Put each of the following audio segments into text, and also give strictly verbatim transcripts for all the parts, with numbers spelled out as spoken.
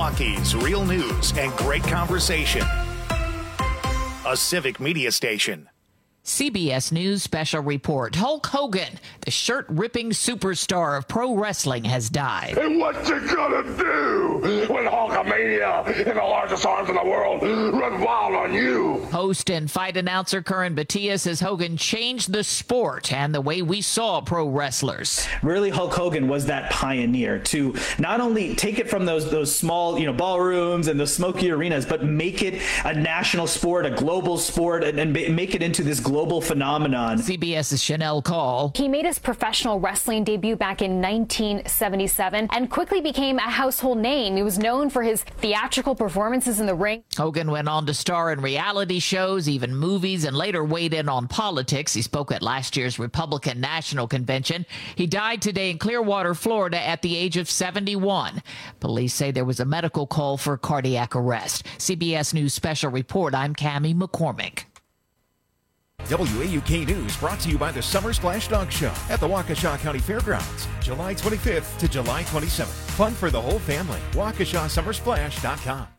Milwaukee's real news and great conversation. A Civic Media station. C B S News special report. Hulk Hogan, the shirt-ripping superstar of pro wrestling, has died. And what you gonna do when Hulkamania and the largest arms in the world run wild on you? Host and fight announcer Curran Batilla says Hogan changed the sport and the way we saw pro wrestlers. Really, Hulk Hogan was that pioneer to not only take it from those those small, you know, ballrooms and those smoky arenas, but make it a national sport, a global sport, and, and make it into this global global phenomenon. CBS's Chanel Call. He made his professional wrestling debut back in nineteen seventy-seven and quickly became a household name. He was known for his theatrical performances in the ring. Hogan went on to star in reality shows, even movies, and later weighed in on politics. He spoke at last year's Republican National Convention. He died today in Clearwater, Florida, at the age of seventy-one. Police say there was a medical call for cardiac arrest. C B S News Special Report, I'm Cammie McCormick. W A U K News brought to you by the Summer Splash Dog Show at the Waukesha County Fairgrounds, July twenty-fifth to July twenty-seventh. Fun for the whole family. Waukesha Summer Splash dot com.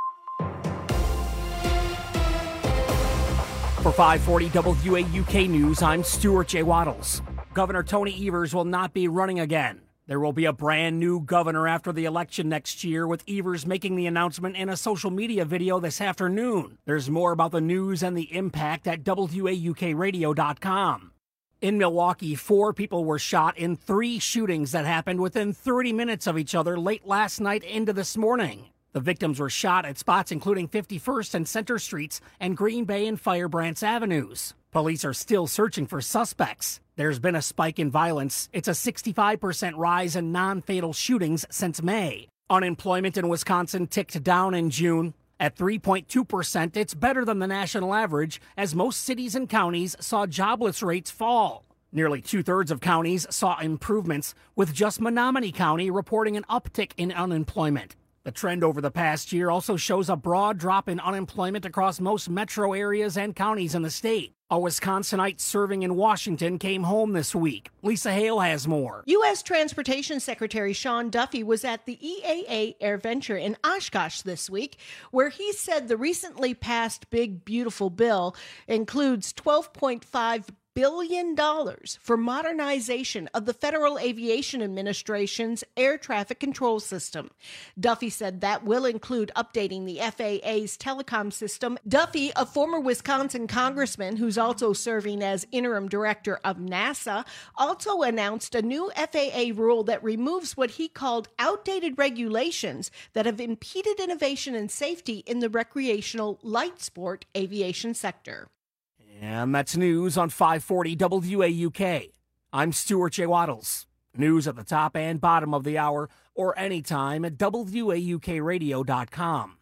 For five forty W A U K News, I'm Stuart J. Waddles. Governor Tony Evers will not be running again. There will be a brand new governor after the election next year, with Evers making the announcement in a social media video this afternoon. There's more about the news and the impact at W A U K radio dot com. In Milwaukee, four people were shot in three shootings that happened within thirty minutes of each other late last night into this morning. The victims were shot at spots including fifty-first and Center Streets and Green Bay and Firebrants Avenues. Police are still searching for suspects. There's been a spike in violence. It's a sixty-five percent rise in non-fatal shootings since May. Unemployment in Wisconsin ticked down in June. At three point two percent, it's better than the national average, as most cities and counties saw jobless rates fall. Nearly two-thirds of counties saw improvements, with just Menominee County reporting an uptick in unemployment. The trend over the past year also shows a broad drop in unemployment across most metro areas and counties in the state. A Wisconsinite serving in Washington came home this week. Lisa Hale has more. U S Transportation Secretary Sean Duffy was at the E A A AirVenture in Oshkosh this week, where he said the recently passed Big Beautiful Bill includes twelve point five billion dollars for modernization of the Federal Aviation Administration's air traffic control system. Duffy said that will include updating the F A A's telecom system. Duffy, a former Wisconsin congressman who's also serving as interim director of NASA, also announced a new F A A rule that removes what he called outdated regulations that have impeded innovation and safety in the recreational light sport aviation sector. And that's news on five forty W A U K. I'm Stuart J. Waddles. News at the top and bottom of the hour, or anytime at W A U K radio dot com.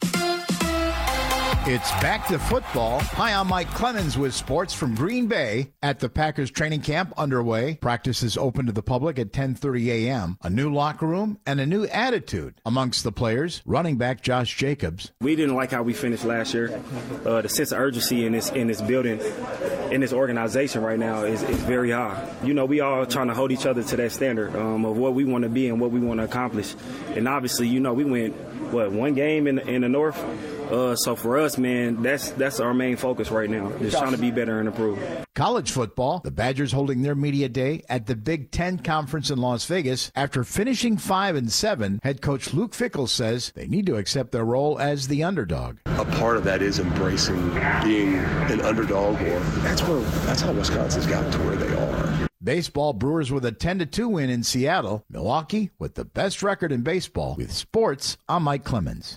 It's back to football. Hi, I'm Mike Clemens with sports from Green Bay. At the Packers training camp underway, practice is open to the public at ten thirty a.m. A new locker room and a new attitude amongst the players. Running back Josh Jacobs. We didn't like how we finished last year. Uh, the sense of urgency in this in this building, in this organization right now is, is very high. You know, we all trying to hold each other to that standard um, of what we want to be and what we want to accomplish. And obviously, you know, we went, what, one game in the, in the North? Uh, so for us, man, that's that's our main focus right now, just trying to be better and improve. College football, the Badgers holding their media day at the Big Ten Conference in Las Vegas. After finishing five and seven, head coach Luke Fickell says they need to accept their role as the underdog. A part of that is embracing being an underdog, or that's where that's how Wisconsin's gotten to where they are. Baseball, Brewers with a ten to two win in Seattle. Milwaukee with the best record in baseball. With sports, I'm Mike Clemens.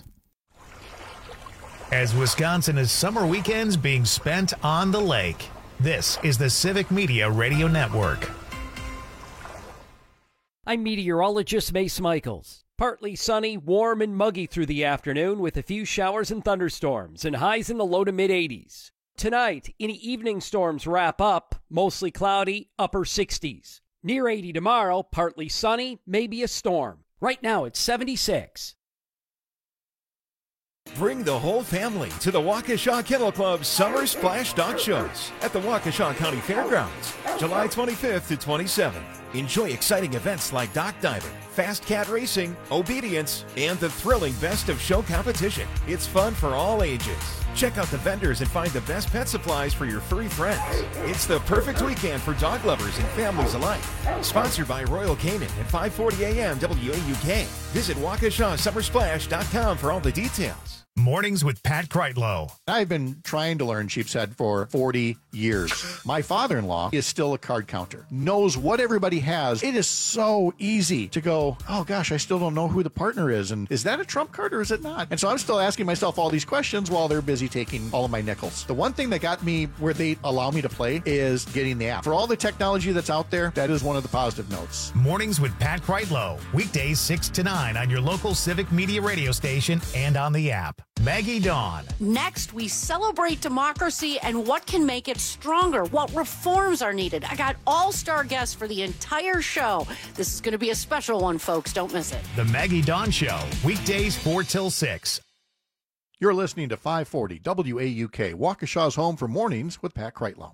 As Wisconsin is summer weekends being spent on the lake, this is the Civic Media Radio Network. I'm meteorologist Mace Michaels. Partly sunny, warm, and muggy through the afternoon with a few showers and thunderstorms and highs in the low to mid eighties. Tonight, any evening storms wrap up, mostly cloudy, upper sixties. Near eighty tomorrow, partly sunny, maybe a storm. Right now it's seventy-six. Bring the whole family to the Waukesha Kennel Club's Summer Splash Dog Shows at the Waukesha County Fairgrounds, July twenty-fifth to twenty-seventh. Enjoy exciting events like dock diving, fast cat racing, obedience, and the thrilling best of show competition. It's fun for all ages. Check out the vendors and find the best pet supplies for your furry friends. It's the perfect weekend for dog lovers and families alike. Sponsored by Royal Canin at five forty A M W A U K. Visit Waukesha Summer Splash dot com for all the details. Mornings with Pat Kreitlow. I've been trying to learn sheep's head for forty years. My father-in-law is still a card counter, knows what everybody has. It is so easy to go, oh gosh, I still don't know who the partner is. And is that a trump card or is it not? And so I'm still asking myself all these questions while they're busy taking all of my nickels. The one thing that got me where they allow me to play is getting the app. For all the technology that's out there, that is one of the positive notes. Mornings with Pat Kreitlow. Weekdays six to nine on your local Civic Media radio station and on the app. Maggie Dawn. Next, we celebrate democracy and what can make it stronger, what reforms are needed. I got all-star guests for the entire show. This is going to be a special one, folks. Don't miss it. The Maggie Dawn Show, weekdays four till six. You're listening to five forty W A U K, Waukesha's home for mornings with Pat Kreitlow.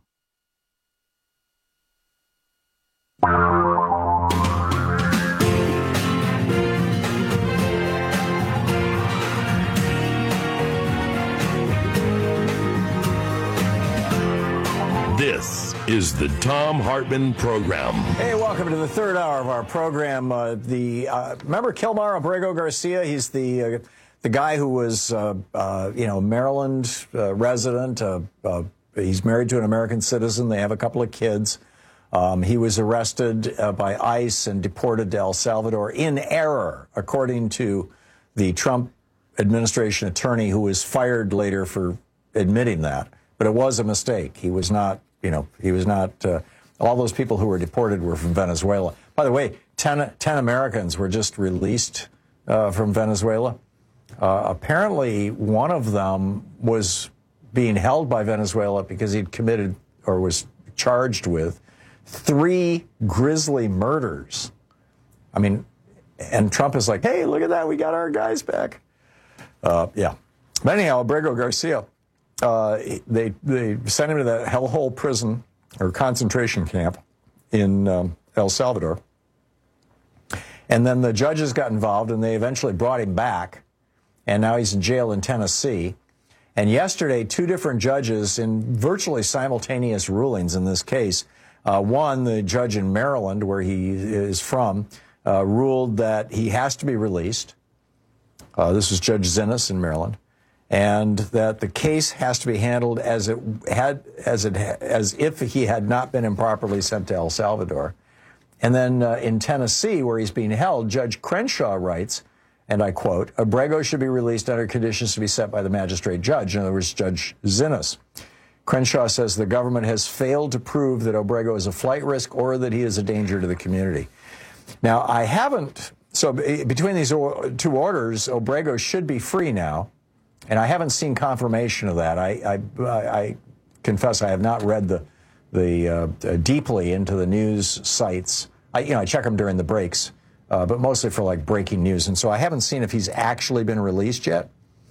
This is the Thom Hartmann Program. Hey, welcome to the third hour of our program. Uh, the uh, remember Kilmar Abrego Garcia? He's the uh, the guy who was uh, uh, you know Maryland uh, resident. Uh, uh, he's married to an American citizen. They have a couple of kids. Um, he was arrested uh, by ICE and deported to El Salvador in error, according to the Trump administration attorney, who was fired later for admitting that. But it was a mistake. He was not, you know, he was not, uh, all those people who were deported were from Venezuela. By the way, ten, ten Americans were just released uh, from Venezuela. Uh, apparently, one of them was being held by Venezuela because he'd committed or was charged with three grisly murders. I mean, and Trump is like, hey, look at that. We got our guys back. Uh, yeah. But anyhow, Abrego Garcia. Uh, they they sent him to that hellhole prison or concentration camp in um, El Salvador. And then the judges got involved, and they eventually brought him back. And now he's in jail in Tennessee. And yesterday, two different judges in virtually simultaneous rulings in this case. Uh, one, the judge in Maryland, where he is from, uh, ruled that he has to be released. Uh, this was Judge Zinnes in Maryland. And that the case has to be handled as it had, as it as if he had not been improperly sent to El Salvador. And then uh, in Tennessee, where he's being held, Judge Crenshaw writes, and I quote, Abrego should be released under conditions to be set by the magistrate judge. In other words, Judge Zinnes. Crenshaw says the government has failed to prove that Abrego is a flight risk or that he is a danger to the community. Now, I haven't, so between these two orders, Abrego should be free now. And I haven't seen confirmation of that. I, I, I confess I have not read the, the uh, deeply into the news sites. I, you know, I check them during the breaks, uh, but mostly for like breaking news. And so I haven't seen if he's actually been released yet.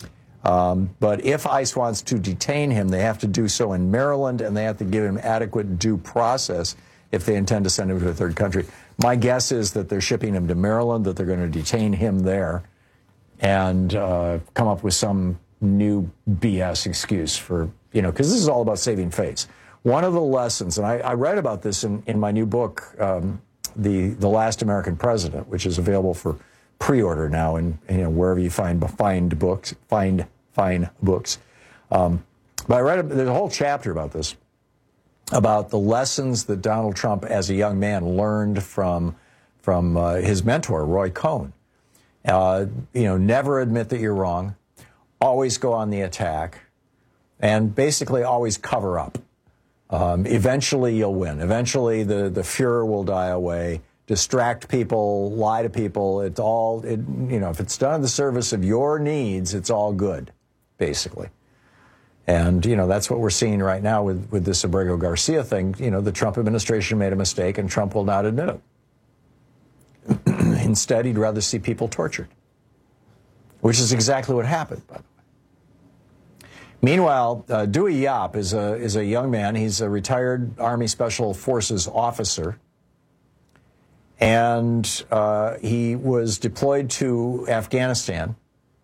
Um, but if ICE wants to detain him, they have to do so in Maryland, and they have to give him adequate due process if they intend to send him to a third country. My guess is that they're shipping him to Maryland, that they're going to detain him there, and uh, come up with some new B S excuse for, you know, because this is all about saving face. One of the lessons, and I, I read about this in, in my new book, um, the the Last American President, which is available for pre-order now, and you know wherever you find find books, find fine books. Um, but I read a, there's a whole chapter about this, about the lessons that Donald Trump, as a young man, learned from from uh, his mentor, Roy Cohn. Uh, you know, never admit that you're wrong. Always go on the attack, and basically always cover up. Um, eventually you'll win. Eventually the, the furor will die away. Distract people, lie to people. It's all, it, you know, if it's done in the service of your needs, it's all good, basically. And, you know, that's what we're seeing right now with, with this Abrego Garcia thing. You know, the Trump administration made a mistake, and Trump will not admit it. Instead, he'd rather see people tortured, which is exactly what happened, by the way. Meanwhile, uh, Dewey Yap is a, is a young man. He's a retired Army Special Forces officer. And uh, he was deployed to Afghanistan.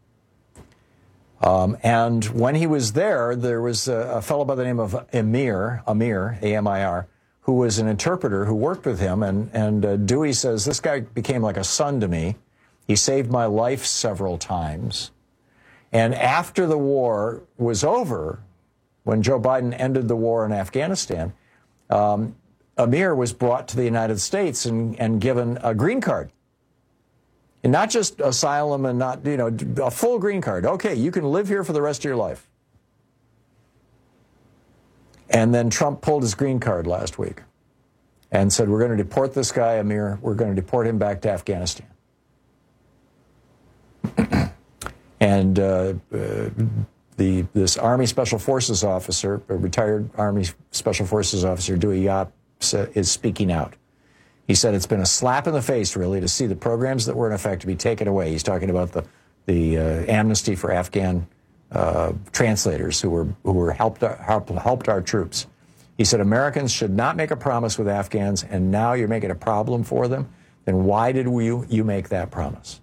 Um, and when he was there, there was a, a fellow by the name of Amir, Amir, A M I R, who was an interpreter who worked with him. And, and uh, Dewey says, this guy became like a son to me. He saved my life several times. And after the war was over, when Joe Biden ended the war in Afghanistan, um, Amir was brought to the United States and, and given a green card. And not just asylum and not, you know, a full green card. Okay, you can live here for the rest of your life. And then Trump pulled his green card last week and said, we're going to deport this guy, Amir. We're going to deport him back to Afghanistan. and uh, uh, the this Army Special Forces officer, a retired Army Special Forces officer, Dewey Yap, is speaking out. He said it's been a slap in the face, really, to see the programs that were in effect to be taken away. He's talking about the the uh, amnesty for Afghan uh, translators who were who were helped helped helped our troops. He said Americans should not make a promise with Afghans, and now you're making a problem for them. Then why did you you make that promise?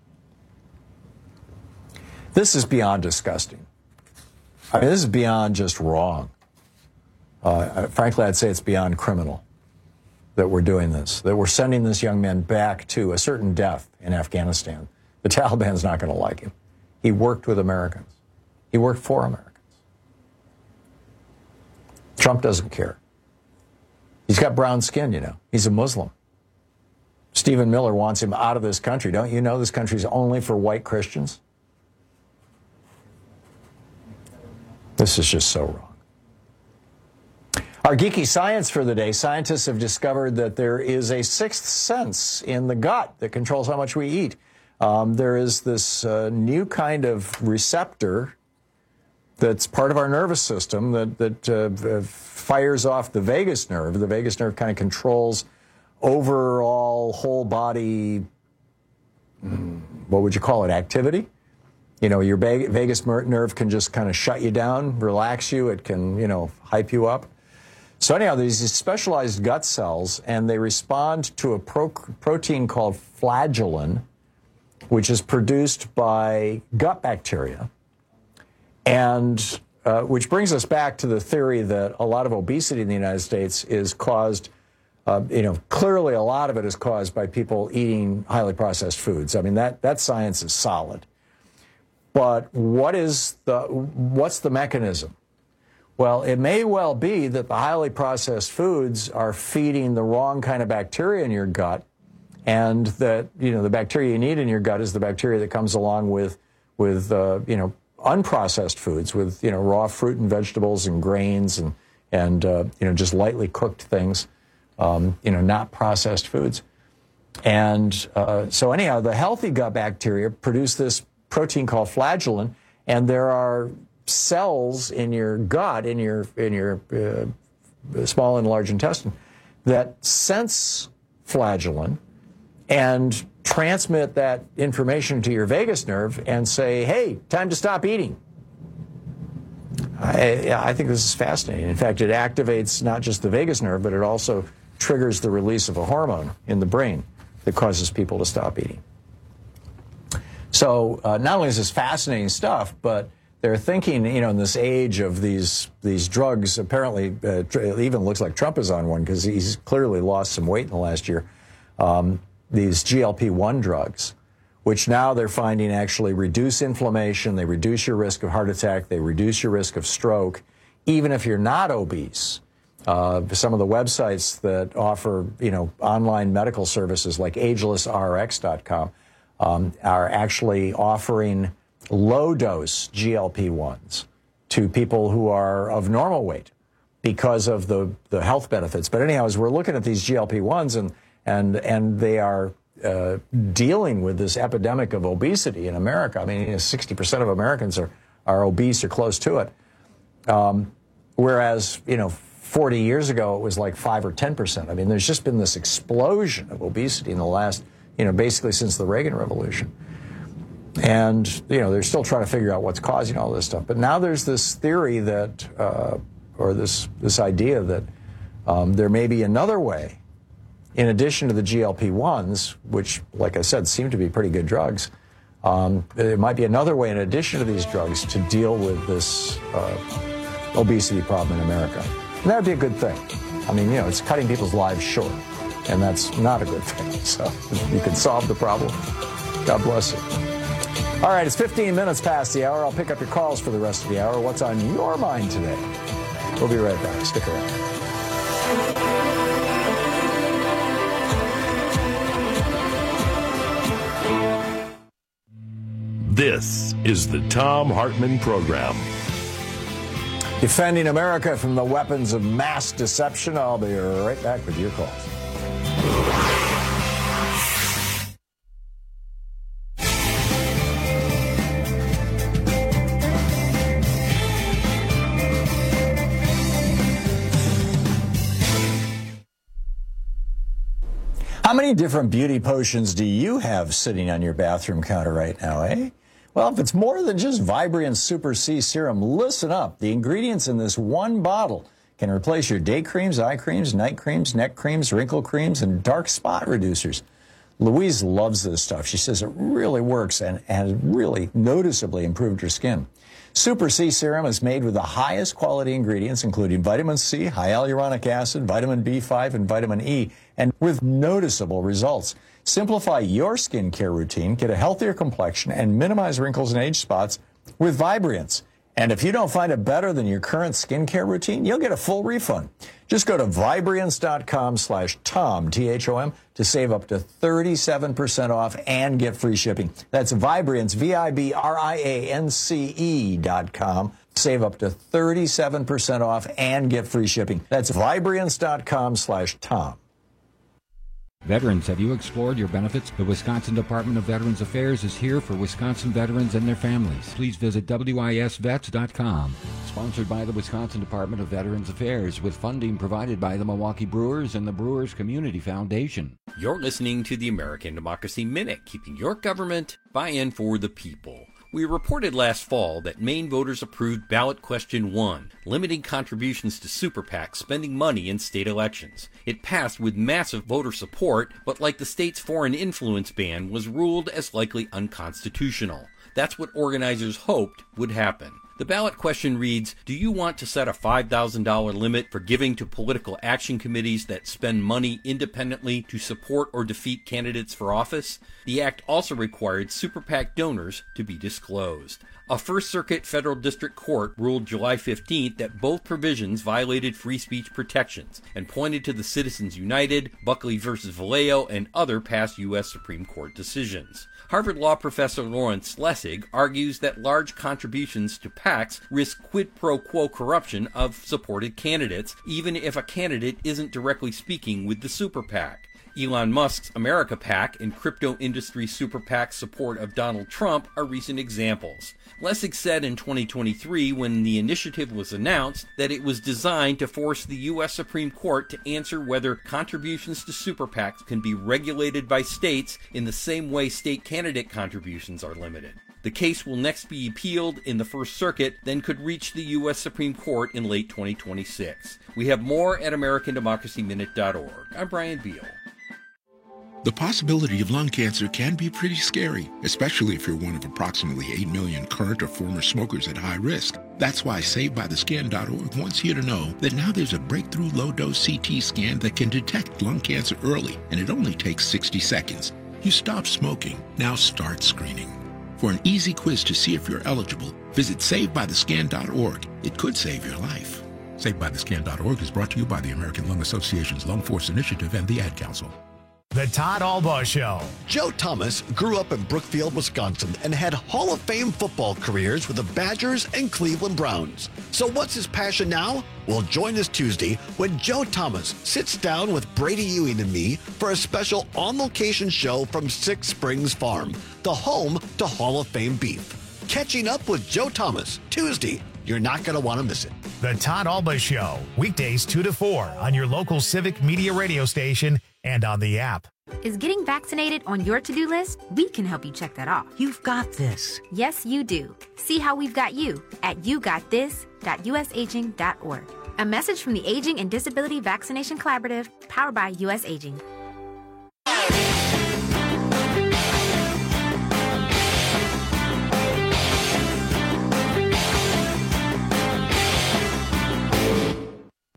This is beyond disgusting. I mean, this is beyond just wrong. Uh, frankly, I'd say it's beyond criminal that we're doing this, that we're sending this young man back to a certain death in Afghanistan. The Taliban's not going to like him. He worked with Americans. He worked for Americans. Trump doesn't care. He's got brown skin, you know. He's a Muslim. Stephen Miller wants him out of this country. Don't you know this country's only for white Christians? This is just so wrong. Our geeky science for the day, scientists have discovered that there is a sixth sense in the gut that controls how much we eat. Um, there is this uh, new kind of receptor that's part of our nervous system that, that uh, fires off the vagus nerve. The vagus nerve kind of controls overall whole body, what would you call it, activity? You know, your vagus nerve can just kind of shut you down, relax you. It can, you know, hype you up. So anyhow, there's these specialized gut cells, and they respond to a pro protein called flagellin, which is produced by gut bacteria, and uh, which brings us back to the theory that a lot of obesity in the United States is caused, uh, you know, clearly a lot of it is caused by people eating highly processed foods. I mean, that, that science is solid. But what is the, what's the mechanism? Well, it may well be that the highly processed foods are feeding the wrong kind of bacteria in your gut, and that, you know, the bacteria you need in your gut is the bacteria that comes along with, with uh, you know, unprocessed foods, with, you know, raw fruit and vegetables and grains and, and uh, you know, just lightly cooked things, um, you know, not processed foods. And uh, so anyhow, the healthy gut bacteria produce this protein called flagellin, and there are cells in your gut, in your in your uh, small and large intestine, that sense flagellin and transmit that information to your vagus nerve and say, hey, time to stop eating. I, I think this is fascinating. In fact, it activates not just the vagus nerve, but it also triggers the release of a hormone in the brain that causes people to stop eating. So uh, not only is this fascinating stuff, but they're thinking, you know, in this age of these these drugs, apparently, uh, it even looks like Trump is on one because he's clearly lost some weight in the last year. Um, these G L P one drugs, which now they're finding actually reduce inflammation, they reduce your risk of heart attack, they reduce your risk of stroke, even if you're not obese. Uh, some of the websites that offer, you know, online medical services like ageless R X dot com um, are actually offering low-dose G L P ones to people who are of normal weight because of the, the health benefits. But anyhow, as we're looking at these G L P ones and, and, and they are uh, dealing with this epidemic of obesity in America, I mean, you know, sixty percent of Americans are, are obese or close to it, um, whereas, you know, forty years ago it was like five or ten percent. I mean, there's just been this explosion of obesity in the last, you know, basically since the Reagan Revolution. And, you know, they're still trying to figure out what's causing all this stuff. But now there's this theory that, uh, or this, this idea that um, there may be another way in addition to the G L P ones, which, like I said, seem to be pretty good drugs, um, there might be another way in addition to these drugs to deal with this uh, obesity problem in America. And that would be a good thing. I mean, you know, it's cutting people's lives short, and that's not a good thing. So you can solve the problem. God bless you. All right, it's fifteen minutes past the hour. I'll pick up your calls for the rest of the hour. What's on your mind today? We'll be right back. Stick around. This is the Thom Hartmann Program. Defending America from the weapons of mass deception. I'll be right back with your calls. How many different beauty potions do you have sitting on your bathroom counter right now, eh? Well, if it's more than just Vibriance Super C Serum, listen up. The ingredients in this one bottle can replace your day creams, eye creams, night creams, neck creams, wrinkle creams, and dark spot reducers. Louise loves this stuff. She says it really works and has really noticeably improved her skin. Super C Serum is made with the highest quality ingredients, including vitamin C, high hyaluronic acid, vitamin B five, and vitamin E, and with noticeable results. Simplify your skincare routine, get a healthier complexion, and minimize wrinkles and age spots with Vibriance. And if you don't find it better than your current skincare routine, you'll get a full refund. Just go to Vibriance.com slash Tom, T H O M, to save up to thirty-seven percent off and get free shipping. That's Vibriance, V I B R I A N C E dot com. Save up to thirty-seven percent off and get free shipping. That's Vibriance.com slash Tom. Veterans, have you explored your benefits? The Wisconsin Department of Veterans Affairs is here for Wisconsin veterans and their families. Please visit W I S vets dot com. Sponsored by the Wisconsin Department of Veterans Affairs, with funding provided by the Milwaukee Brewers and the Brewers Community Foundation. You're listening to the American Democracy Minute, keeping your government by and for the people. We reported last fall that Maine voters approved ballot question one, limiting contributions to super PACs spending money in state elections. It passed with massive voter support, but like the state's foreign influence ban, was ruled as likely unconstitutional. That's what organizers hoped would happen. The ballot question reads, do you want to set a five thousand dollars limit for giving to political action committees that spend money independently to support or defeat candidates for office? The act also required super PAC donors to be disclosed. A First Circuit Federal District Court ruled July fifteenth that both provisions violated free speech protections and pointed to the Citizens United, Buckley versus Vallejo, and other past U S Supreme Court decisions. Harvard Law professor Lawrence Lessig argues that large contributions to PACs risk quid pro quo corruption of supported candidates, even if a candidate isn't directly speaking with the super PAC. Elon Musk's America PAC and crypto industry super PAC's support of Donald Trump are recent examples. Lessig said in twenty twenty-three, when the initiative was announced, that it was designed to force the U S Supreme Court to answer whether contributions to super PACs can be regulated by states in the same way state candidate contributions are limited. The case will next be appealed in the First Circuit, then could reach the U S Supreme Court in late twenty twenty-six. We have more at American Democracy Minute dot org. I'm Brian Beal. The possibility of lung cancer can be pretty scary, especially if you're one of approximately eight million current or former smokers at high risk. That's why Saved By The Scan dot org wants you to know that now there's a breakthrough low-dose C T scan that can detect lung cancer early, and it only takes sixty seconds. You stop smoking, now start screening. For an easy quiz to see if you're eligible, visit Saved By The Scan dot org. It could save your life. Saved By The Scan dot org is brought to you by the American Lung Association's Lung Force Initiative and the Ad Council. The Todd Albaugh Show. Joe Thomas grew up in Brookfield, Wisconsin, and had Hall of Fame football careers with the Badgers and Cleveland Browns. So what's his passion now? Well, join us Tuesday when Joe Thomas sits down with Brady Ewing and me for a special on-location show from Six Springs Farm, the home to Hall of Fame beef. Catching up with Joe Thomas, Tuesday. You're not going to want to miss it. The Todd Albaugh Show, weekdays two to four on your local Civic Media radio station and on the app. Is getting vaccinated on your to-do list? We can help you check that off. You've got this. Yes, you do. See how we've got you at you got this dot u s aging dot org. A message from the Aging and Disability Vaccination Collaborative, powered by U S Aging.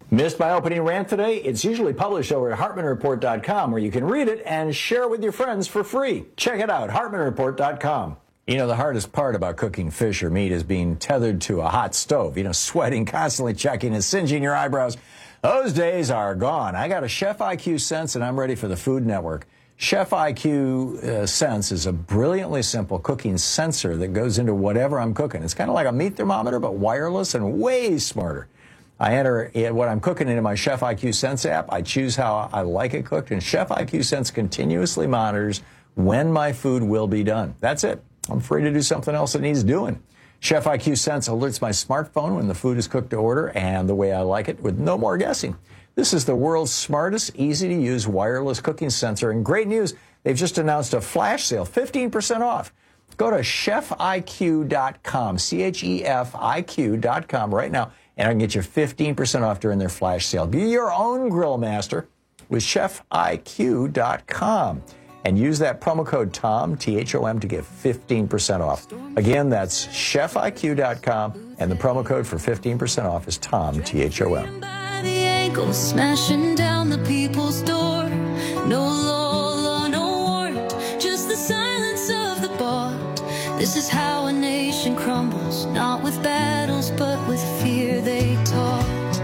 Missed my opening rant today? It's usually published over at Hartman Report dot com, where you can read it and share it with your friends for free. Check it out, Hartman Report dot com. You know, the hardest part about cooking fish or meat is being tethered to a hot stove, you know, sweating, constantly checking and singeing your eyebrows. Those days are gone. I got a Chef I Q Sense, and I'm ready for the Food Network. Chef I Q uh, Sense is a brilliantly simple cooking sensor that goes into whatever I'm cooking. It's kind of like a meat thermometer, but wireless and way smarter. I enter what I'm cooking into my Chef I Q Sense app. I choose how I like it cooked, and Chef I Q Sense continuously monitors when my food will be done. That's it. I'm free to do something else that needs doing. Chef I Q Sense alerts my smartphone when the food is cooked to order and the way I like it, with no more guessing. This is the world's smartest, easy-to-use wireless cooking sensor. And great news, they've just announced a flash sale, fifteen percent off. Go to chef I Q dot com, C H E F I Q dot com right now, and I can get you fifteen percent off during their flash sale. Be your own grill master with chef I Q dot com. And use that promo code TOM, T H O M, to get fifteen percent off. Again, that's chef I Q dot com, and the promo code for fifteen percent off is TOM, T H O M. The ankle smashing down the people's door. No law, no warrant, just the silence of the bought. This is how a nation crumbles, not with battles, but with fear they taught.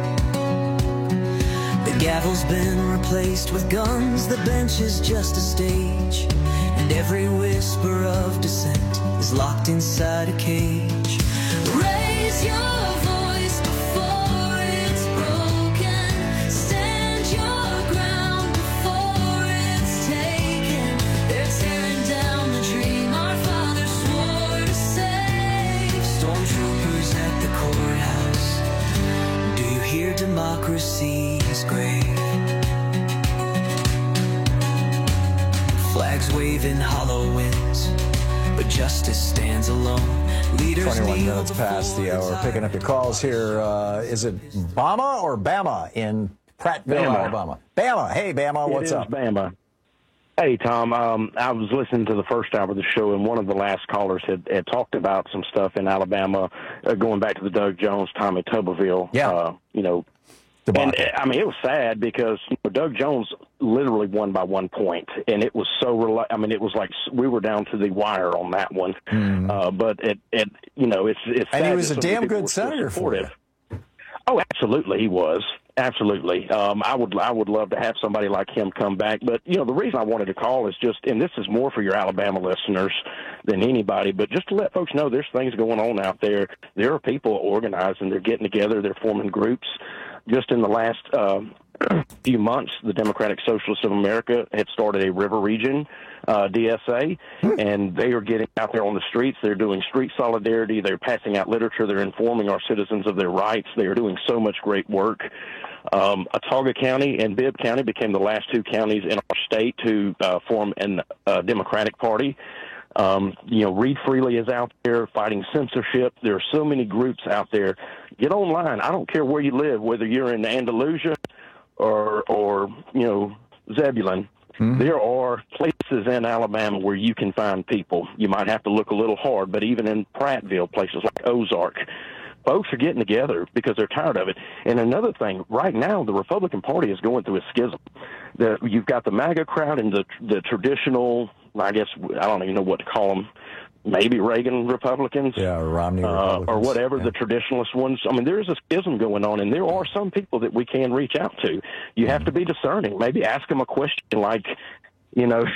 The gavel's been replaced with guns, the bench is just a stage, and every whisper of dissent is locked inside a cage. Raise your voice before it's broken, stand your ground before it's taken. They're tearing down the dream our fathers swore to save. Stormtroopers at the courthouse, do you hear democracy's grave? Flags waving hollow winds, but justice stands alone. Leaders twenty-one minutes past the hour. Picking up your calls here. Uh, is it Bama or Bama in Prattville, Bama. Alabama? Bama. Hey, Bama, what's it is up? Bama. Hey, Tom. Um, I was listening to the first hour of the show, and one of the last callers had, had talked about some stuff in Alabama, uh, going back to the Doug Jones, Tommy Tuberville. Yeah. Uh, you know, and uh, I mean, it was sad because you know, Doug Jones literally won by one point, and it was so. Rel- I mean, it was like we were down to the wire on that one. Mm. Uh, but it, it, you know, it's it's. And sad he was that a so damn good senator for you. Oh, absolutely, he was. Absolutely. Um, I would I would love to have somebody like him come back. But, you know, the reason I wanted to call is just, and this is more for your Alabama listeners than anybody, but just to let folks know there's things going on out there. There are people organizing. They're getting together. They're forming groups. Just in the last uh, few months, the Democratic Socialists of America had started a river region uh, D S A, and they are getting out there on the streets. They're doing street solidarity. They're passing out literature. They're informing our citizens of their rights. They are doing so much great work. Um, Autauga County and Bibb County became the last two counties in our state to uh, form a uh, Democratic Party. Um, you know, Read Freely is out there fighting censorship. There are so many groups out there. Get online. I don't care where you live, whether you're in Andalusia or, or you know, Zebulon. Mm-hmm. There are places in Alabama where you can find people. You might have to look a little hard, but even in Prattville, places like Ozark, folks are getting together because they're tired of it. And another thing, right now, the Republican Party is going through a schism. The, you've got the MAGA crowd and the the traditional, I guess, I don't even know what to call them, maybe Reagan Republicans. Yeah, or Romney uh, Republicans. Or whatever, yeah. the traditionalist ones. I mean, there's a schism going on, and there are some people that we can reach out to. You have to be discerning. Maybe ask them a question like, you know,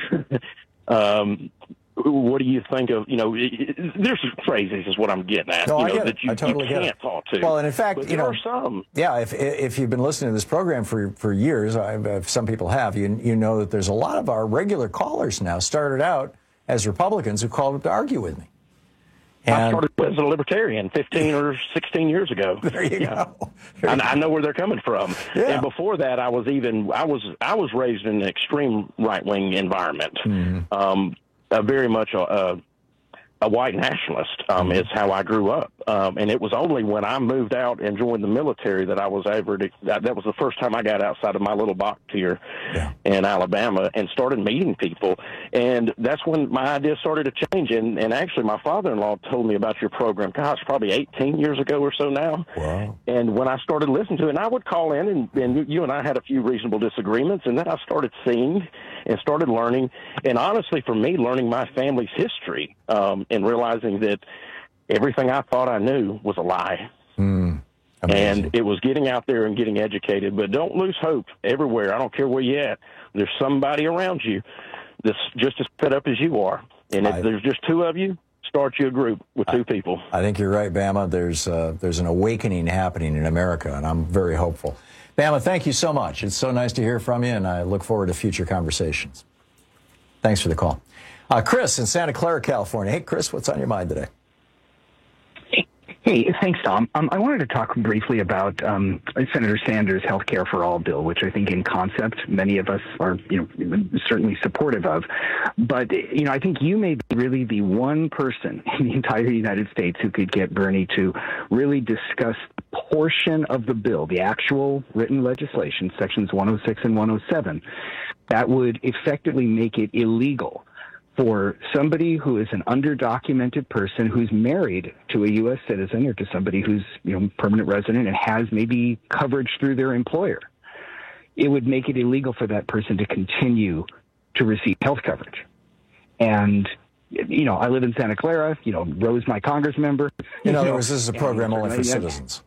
um, what do you think of, you know, there's phrases is what I'm getting at, no, you I know, get that it. you, I totally you get can't it. talk to. Well, and in fact, but you there know, are some. Yeah, if if you've been listening to this program for for years, I've, if some people have, you you know that there's a lot of our regular callers now started out as Republicans who called up to argue with me. And I started as a libertarian fifteen or sixteen years ago. There you yeah. go. There you I, I know where they're coming from. Yeah. And before that, I was even I was I was raised in an extreme right wing environment. Mm-hmm. Um, uh, very much a, a, a white nationalist um, mm-hmm. is how I grew up. Um, and it was only when I moved out and joined the military that I was ever to, that, that was the first time I got outside of my little box here yeah. in Alabama and started meeting people. And that's when my ideas started to change. And, and actually, my father-in-law told me about your program, gosh, probably eighteen years ago or so now. Wow. And when I started listening to it, and I would call in, and, and you and I had a few reasonable disagreements, and then I started seeing and started learning. And honestly, for me, learning my family's history um, and realizing that everything I thought I knew was a lie. Mm, and it was getting out there and getting educated. But don't lose hope everywhere. I don't care where you're at. There's somebody around you that's just as fed up as you are. And if I, there's just two of you, start you a group with two I, people. I think you're right, Bama. There's, uh, there's an awakening happening in America, and I'm very hopeful. Bama, thank you so much. It's so nice to hear from you, and I look forward to future conversations. Thanks for the call. Uh, Chris in Santa Clara, California. Hey, Chris, what's on your mind today? Hey, thanks, Tom. Um, I wanted to talk briefly about um, Senator Sanders' Health Care for All bill, which I think in concept many of us are, you know, certainly supportive of. But, you know, I think you may be really the one person in the entire United States who could get Bernie to really discuss the portion of the bill, the actual written legislation, sections one oh six and one oh seven, that would effectively make it illegal for somebody who is an underdocumented person who's married to a U S citizen or to somebody who's, you know, permanent resident and has maybe coverage through their employer. It would make it illegal for that person to continue to receive health coverage. And, you know, I live in Santa Clara, you know, Rose, my Congress member. In other words, this is a program only for citizens.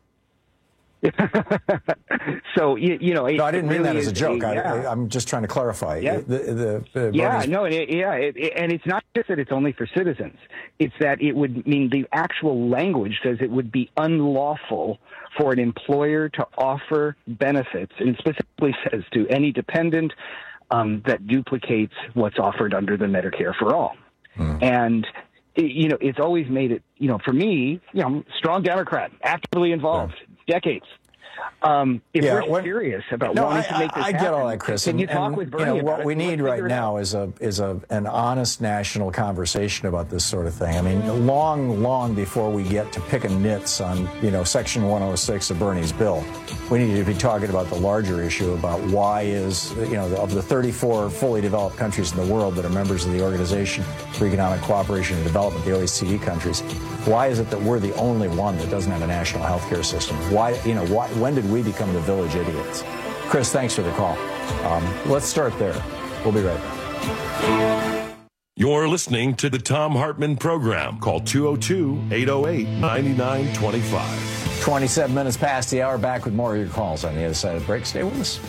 So, you, you know, no, I didn't mean really that as a joke. A, yeah. I, I'm just trying to clarify. Yeah, the, the, the yeah no, it, yeah, it, it, and it's not just that it's only for citizens. It's that it would mean the actual language says it would be unlawful for an employer to offer benefits, and specifically says to any dependent um, that duplicates what's offered under the Medicare for All. Hmm. And you know, it's always made it, you know, for me, you know, strong Democrat, actively involved, yeah. decades. Um, if yeah, we're when, serious about no, wanting I, to make this I, I happen, get all that, Chris. Can and, you talk and, with Bernie you know, about what we it? need right now is a is a an honest national conversation about this sort of thing. I mean, long, long before we get to picking nits on, you know, Section one oh six of Bernie's bill, we need to be talking about the larger issue about why is, you know, of the thirty-four fully developed countries in the world that are members of the Organization for Economic Cooperation and Development, the O E C D countries, why is it that we're the only one that doesn't have a national health care system? Why, you know, why, when did we become the village idiots? Chris, thanks for the call. Um, let's start there. We'll be right back. You're listening to the Thom Hartmann Program. Call two oh two, eight oh eight, nine nine two five. twenty-seven minutes past the hour. Back with more of your calls on the other side of the break. Stay with us.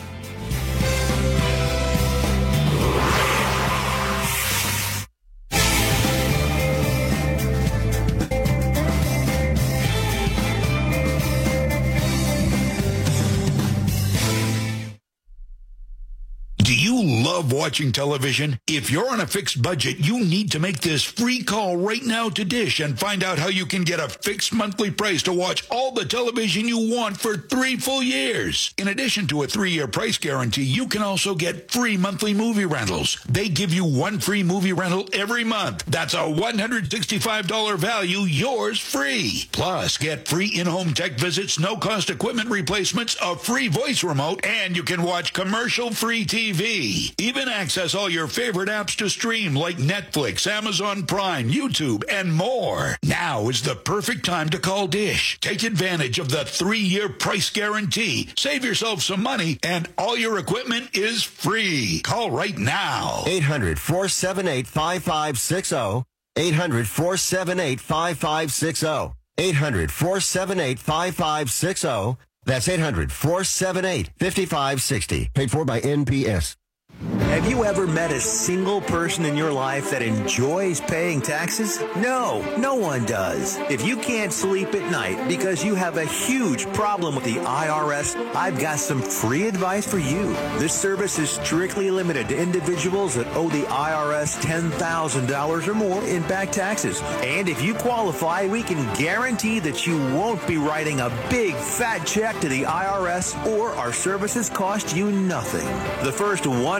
Love watching television? If you're on a fixed budget, you need to make this free call right now to Dish and find out how you can get a fixed monthly price to watch all the television you want for three full years. In addition to a three-year price guarantee, you can also get free monthly movie rentals. They give you one free movie rental every month. That's a one hundred sixty-five dollars value, yours free. Plus, get free in-home tech visits, no-cost equipment replacements, a free voice remote, and you can watch commercial-free T V. Even access all your favorite apps to stream like Netflix, Amazon Prime, YouTube, and more. Now is the perfect time to call Dish. Take advantage of the three-year price guarantee. Save yourself some money, and all your equipment is free. Call right now. eight hundred, four seven eight, five five six zero. eight hundred, four seven eight, five five six zero. eight hundred, four seven eight, five five six zero. That's eight hundred, four seven eight, five five six zero. Paid for by N P S. Have you ever met a single person in your life that enjoys paying taxes? No, no one does. If you can't sleep at night because you have a huge problem with the I R S, I've got some free advice for you. This service is strictly limited to individuals that owe the I R S ten thousand dollars or more in back taxes. And if you qualify, we can guarantee that you won't be writing a big fat check to the I R S, or our services cost you nothing. The first one hundred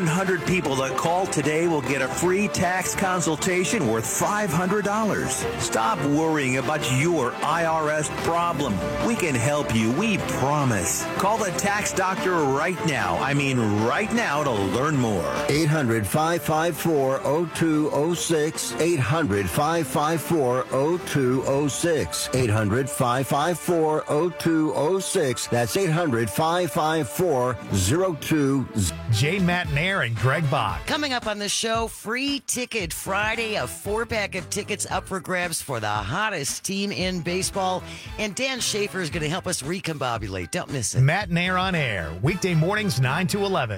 hundred people that call today will get a free tax consultation worth five hundred dollars. Stop worrying about your I R S problem. We can help you, we promise. Call the tax doctor right now. I mean right now to learn more. eight hundred, five five four, oh two oh six. eight hundred, five five four, oh two oh six. eight hundred, five five four, oh two oh six. That's eight hundred, five five four, oh two oh six. Jay Matnair and Greg Bach. Coming up on the show, Free Ticket Friday, a four-pack of tickets up for grabs for the hottest team in baseball. And Dan Schaefer is going to help us recombobulate. Don't miss it. Matnair on air, weekday mornings nine to eleven.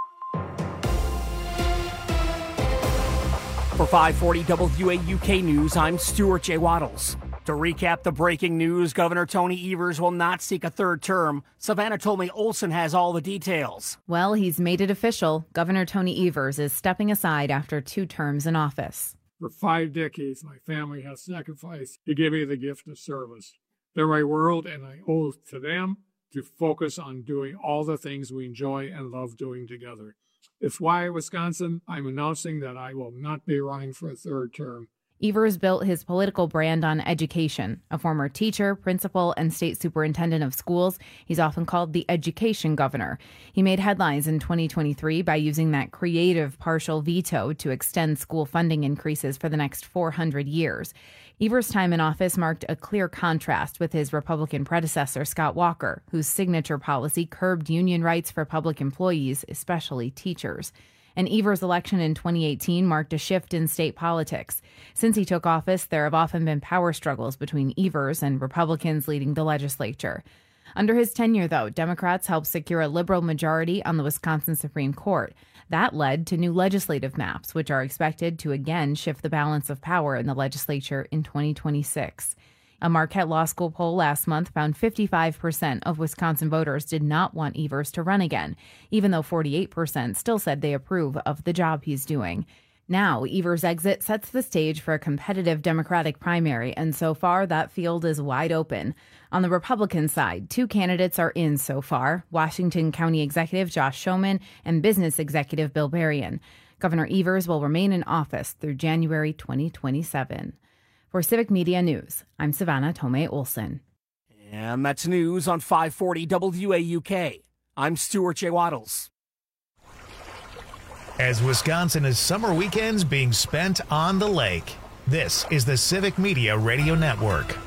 For five forty W A U K News, I'm Stuart J. Waddles. To recap the breaking news, Governor Tony Evers will not seek a third term. Savannah Tomei Olson has all the details. Well, he's made it official. Governor Tony Evers is stepping aside after two terms in office. For five decades, my family has sacrificed to give me the gift of service. They're my world, and I owe it to them to focus on doing all the things we enjoy and love doing together. It's why, Wisconsin, I'm announcing that I will not be running for a third term. Evers built his political brand on education. A former teacher, principal, and state superintendent of schools, he's often called the education governor. He made headlines in twenty twenty-three by using that creative partial veto to extend school funding increases for the next four hundred years. Evers' time in office marked a clear contrast with his Republican predecessor, Scott Walker, whose signature policy curbed union rights for public employees, especially teachers. And Evers' election in twenty eighteen marked a shift in state politics. Since he took office, there have often been power struggles between Evers and Republicans leading the legislature. Under his tenure, though, Democrats helped secure a liberal majority on the Wisconsin Supreme Court. That led to new legislative maps, which are expected to again shift the balance of power in the legislature in twenty twenty-six. A Marquette Law School poll last month found fifty-five percent of Wisconsin voters did not want Evers to run again, even though forty-eight percent still said they approve of the job he's doing. Now, Evers' exit sets the stage for a competitive Democratic primary, and so far that field is wide open. On the Republican side, two candidates are in so far, Washington County Executive Josh Schoeman and Business Executive Bill Berrien. Governor Evers will remain in office through January twenty twenty-seven. For Civic Media News, I'm Savannah Tomei Olson. And that's news on five forty W A U K. I'm Stuart J. Waddles. As Wisconsin is summer weekends being spent on the lake, this is the Civic Media Radio Network.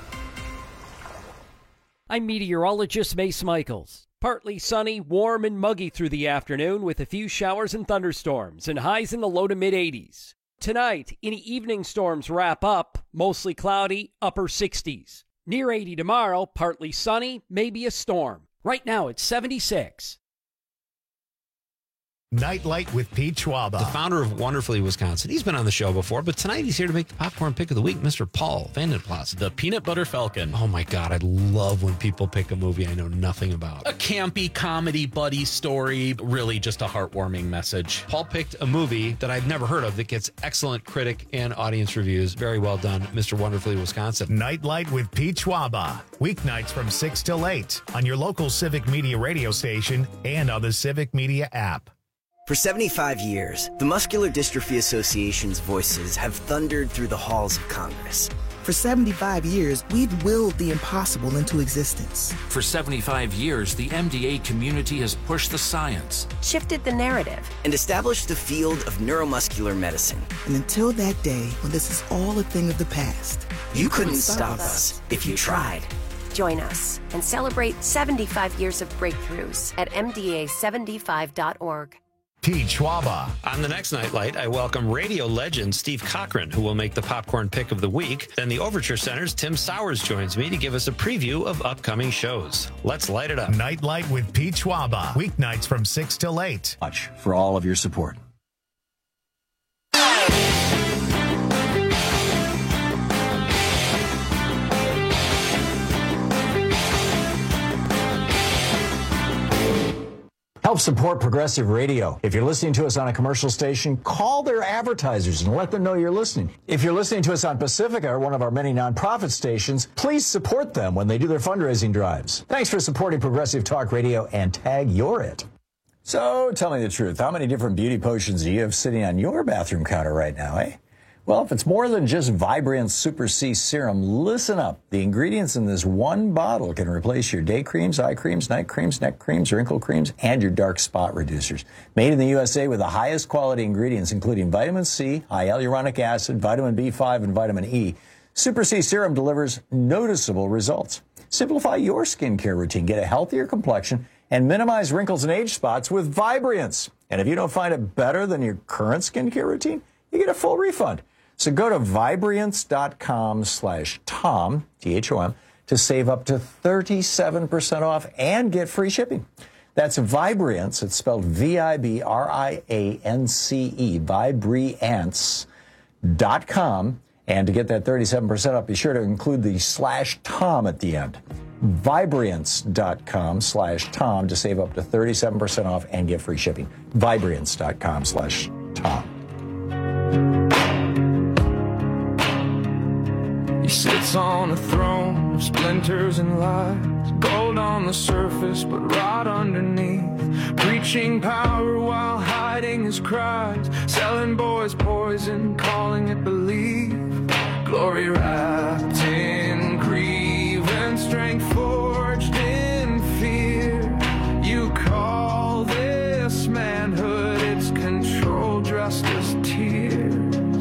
I'm meteorologist Mace Michaels. Partly sunny, warm, and muggy through the afternoon with a few showers and thunderstorms and highs in the low to mid eighties. Tonight, any evening storms wrap up, mostly cloudy, upper sixties. Near eighty tomorrow, partly sunny, maybe a storm. Right now, it's seventy-six. Nightlight with Pete Schwaba. The founder of Wonderfully Wisconsin. He's been on the show before, but tonight he's here to make the popcorn pick of the week, Mister Paul Vandenplas. The Peanut Butter Falcon. Oh my God, I love when people pick a movie I know nothing about. A campy comedy buddy story, really just a heartwarming message. Paul picked a movie that I've never heard of that gets excellent critic and audience reviews. Very well done, Mister Wonderfully Wisconsin. Nightlight with Pete Schwaba. Weeknights from six till eight on your local Civic Media radio station and on the Civic Media app. For seventy-five years, the Muscular Dystrophy Association's voices have thundered through the halls of Congress. For seventy-five years, we've willed the impossible into existence. For seventy-five years, the M D A community has pushed the science, shifted the narrative, and established the field of neuromuscular medicine. And until that day, when this is all a thing of the past, you, you couldn't, couldn't stop us if you tried. Join us and celebrate seventy-five years of breakthroughs at M D A seventy-five dot org. Pete Schwaba. On the next Nightlight, I welcome radio legend Steve Cochran, who will make the popcorn pick of the week. Then the Overture Center's Tim Sowers joins me to give us a preview of upcoming shows. Let's light it up. Nightlight with Pete Schwaba. Weeknights from six till eight. Much for all of your support. Help support Progressive Radio. If you're listening to us on a commercial station, call their advertisers and let them know you're listening. If you're listening to us on Pacifica, one of our many nonprofit stations, please support them when they do their fundraising drives. Thanks for supporting Progressive Talk Radio and tag you're it. So tell me the truth. How many different beauty potions do you have sitting on your bathroom counter right now, eh? Well, if it's more than just Vibrance Super C Serum, listen up. The ingredients in this one bottle can replace your day creams, eye creams, night creams, neck creams, wrinkle creams, and your dark spot reducers. Made in the U S A with the highest quality ingredients, including vitamin C, high hyaluronic acid, vitamin B five, and vitamin E. Super C Serum delivers noticeable results. Simplify your skincare routine, get a healthier complexion, and minimize wrinkles and age spots with Vibrance. And if you don't find it better than your current skincare routine, you get a full refund. So go to Vibrance.com slash Tom, T H O M, to save up to thirty-seven percent off and get free shipping. That's Vibrance. It's spelled V I B R I A N C E, Vibrance dot com. And to get that thirty-seven percent off, be sure to include the slash Tom at the end. Vibrance.com slash Tom to save up to thirty-seven percent off and get free shipping. Vibrance.com slash Tom. He sits on a throne of splinters and lies, gold on the surface but rot underneath, preaching power while hiding his cries, selling boys poison, calling it belief, glory wrapped in grief and strength forged in fear. You call this manhood, it's control dressed as tears.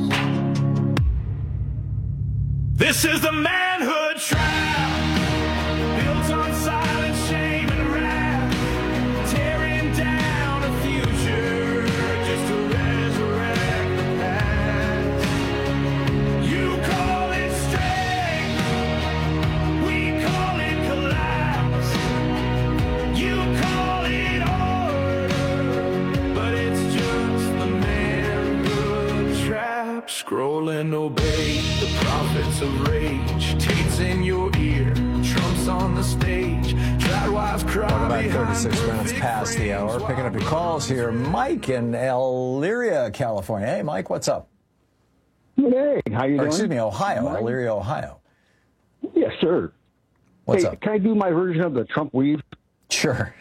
This is the manhood trap, built on silent shame and wrath, tearing down a future just to resurrect the past. You call it strength, we call it collapse. You call it order, but it's just the manhood trap. Scrolling obey the prophets of rage, Tate's in your ear, Trump's on the stage, dry wives cry About thirty-six minutes past the hour. Picking up your calls here. Mike in Elyria, California. Hey, Mike, what's up? Hey, how you or, doing? Excuse me, Ohio, Mike? Elyria, Ohio. Yes, sir. What's hey, up? Can I do my version of the Trump weave? Sure.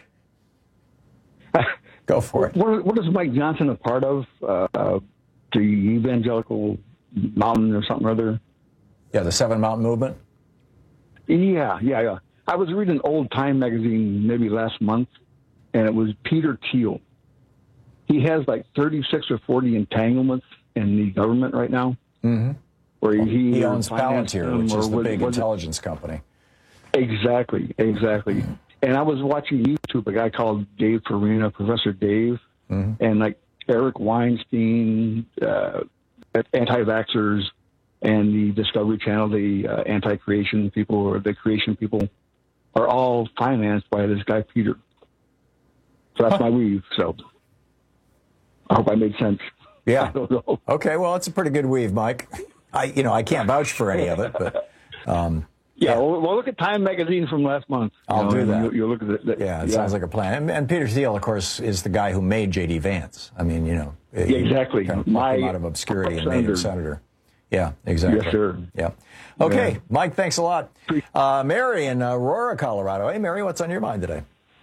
Go for it. What, what is Mike Johnson a part of? Uh, the Evangelical Mountain or something or other? Yeah, the Seven Mountain Movement? Yeah, yeah, yeah. I was reading Old Time magazine maybe last month, and it was Peter Thiel. He has like thirty-six or forty entanglements in the government right now. Mm-hmm. Where he, he owns Palantir, which is the was, big was intelligence it? company. Exactly, exactly. And I was watching YouTube, a guy called Dave Farina, Professor Dave, mm-hmm. and like Eric Weinstein, uh, anti-vaxxers, and the Discovery Channel, the uh, anti-creation people or the creation people, are all financed by this guy Peter. So that's my weave. So I hope I made sense. Yeah. I don't know. Okay. Well, it's a pretty good weave, Mike. I, you know, I can't vouch for any of it, but um, yeah. Well, well, look at Time magazine from last month. I'll you know, do that. You, you look at it. Yeah, it yeah. sounds like a plan. And, and Peter Thiel, of course, is the guy who made J D Vance. I mean, you know, yeah, exactly. Kind of my him out of obscurity and made him senator. Yeah, exactly. Yes, sir. Yeah. Okay, yeah. Mike, thanks a lot. Uh, Mary in Aurora, Colorado. Hey, Mary, what's on your mind today?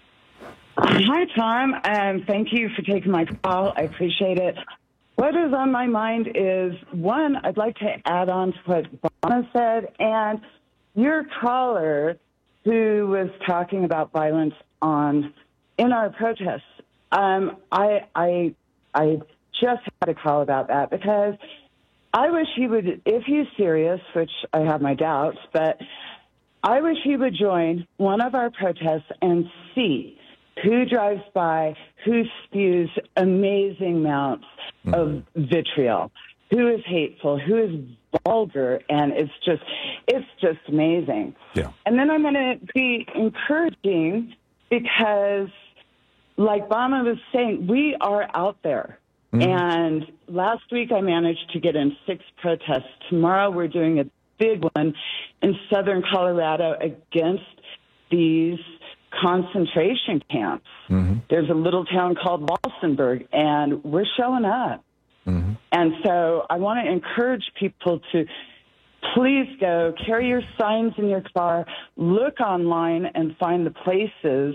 Hi, Tom, and thank you for taking my call. I appreciate it. What is on my mind is, one, I'd like to add on to what Bono said, and your caller who was talking about violence on in our protests. Um, I, I, I just had a call about that because I wish he would, if he's serious, which I have my doubts, but I wish he would join one of our protests and see who drives by, who spews amazing amounts mm-hmm. of vitriol, who is hateful, who is vulgar, and it's just, it's just amazing. Yeah. And then I'm going to be encouraging because, like Bama was saying, we are out there. Mm-hmm. And last week I managed to get in six protests. Tomorrow we're doing a big one in southern Colorado against these concentration camps. Mm-hmm. There's a little town called Walsenburg, and we're showing up. Mm-hmm. And so I want to encourage people to please go, carry your signs in your car, look online and find the places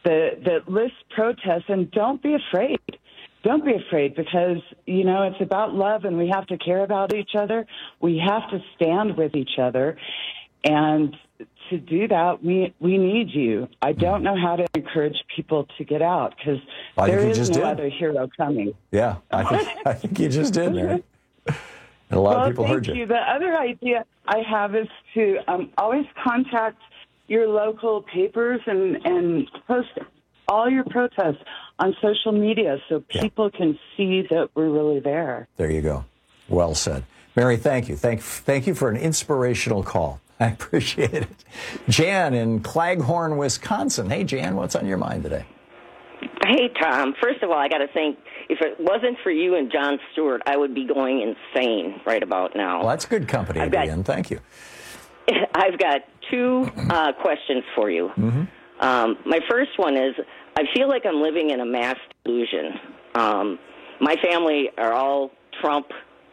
that, that list protests, and don't be afraid. Don't be afraid because, you know, it's about love and we have to care about each other. We have to stand with each other. And to do that, we we need you. I don't know how to encourage people to get out because there is no other hero coming. Yeah, I think, I think you just did, Mary. And a lot well, of people thank heard you. you. The other idea I have is to um, always contact your local papers and, and post all your protests on social media so people yeah. can see that we're really there. There you go. Well said. Mary, thank you. Thank, thank you for an inspirational call. I appreciate it. Jan in Claghorn, Wisconsin. Hey, Jan, what's on your mind today? Hey, Tom. First of all, I got to think, if it wasn't for you and Jon Stewart, I would be going insane right about now. Well, that's good company to be in. Thank you. I've got two uh, questions for you. Mm-hmm. Um, my first one is, I feel like I'm living in a mass delusion. Um, my family are all Trump,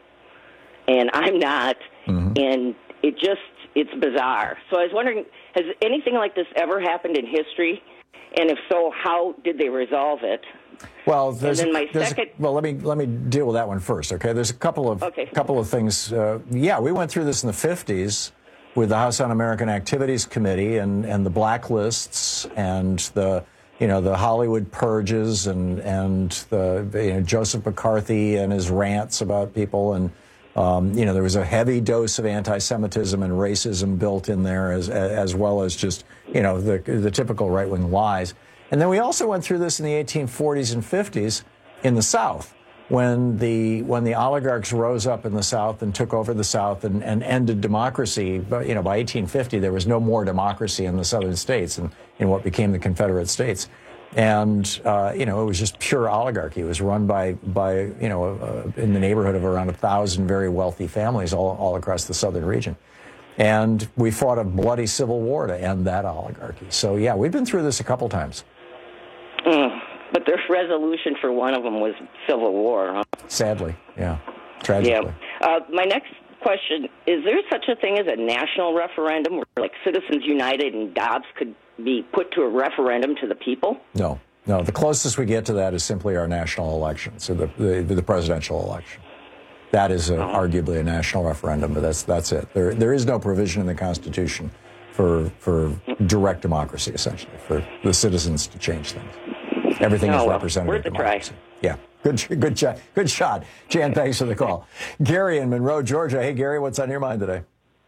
and I'm not, mm-hmm. and it just, it's bizarre. So I was wondering, has anything like this ever happened in history? And if so, how did they resolve it? Well, there's, and then my there's second, a, well, let me let me deal with that one first. Okay, there's a couple of okay. couple of things. Uh, yeah, we went through this in the fifties with the House Un-American Activities Committee and and the blacklists and the you know the Hollywood purges and and the you know, Joseph McCarthy and his rants about people and. Um, you know, there was a heavy dose of anti-Semitism and racism built in there, as as well as just, you know, the the typical right-wing lies. And then we also went through this in the eighteen forties and fifties in the South, when the when the oligarchs rose up in the South and took over the South and, and ended democracy. But, you know, by eighteen fifty, there was no more democracy in the southern states and in what became the Confederate States. And, uh, you know, it was just pure oligarchy. It was run by, by you know, uh, in the neighborhood of around a thousand very wealthy families all, all across the southern region. And we fought a bloody civil war to end that oligarchy. So, yeah, we've been through this a couple times. Mm, but the resolution for one of them was civil war, huh? Sadly, yeah. Tragically. Yeah. Uh, my next question, is there such a thing as a national referendum where, like, Citizens United and Dobbs could be put to a referendum to the people? No, no. The closest we get to that is simply our national election, so the the, the presidential election. That is a, oh. arguably a national referendum, but that's that's it. There there is no provision in the Constitution for for direct democracy, essentially, for the citizens to change things. Everything oh, is well, representative worth democracy. A try. Yeah, good good shot, good shot. Jan, thanks for the call. Gary in Monroe, Georgia. Hey, Gary, what's on your mind today?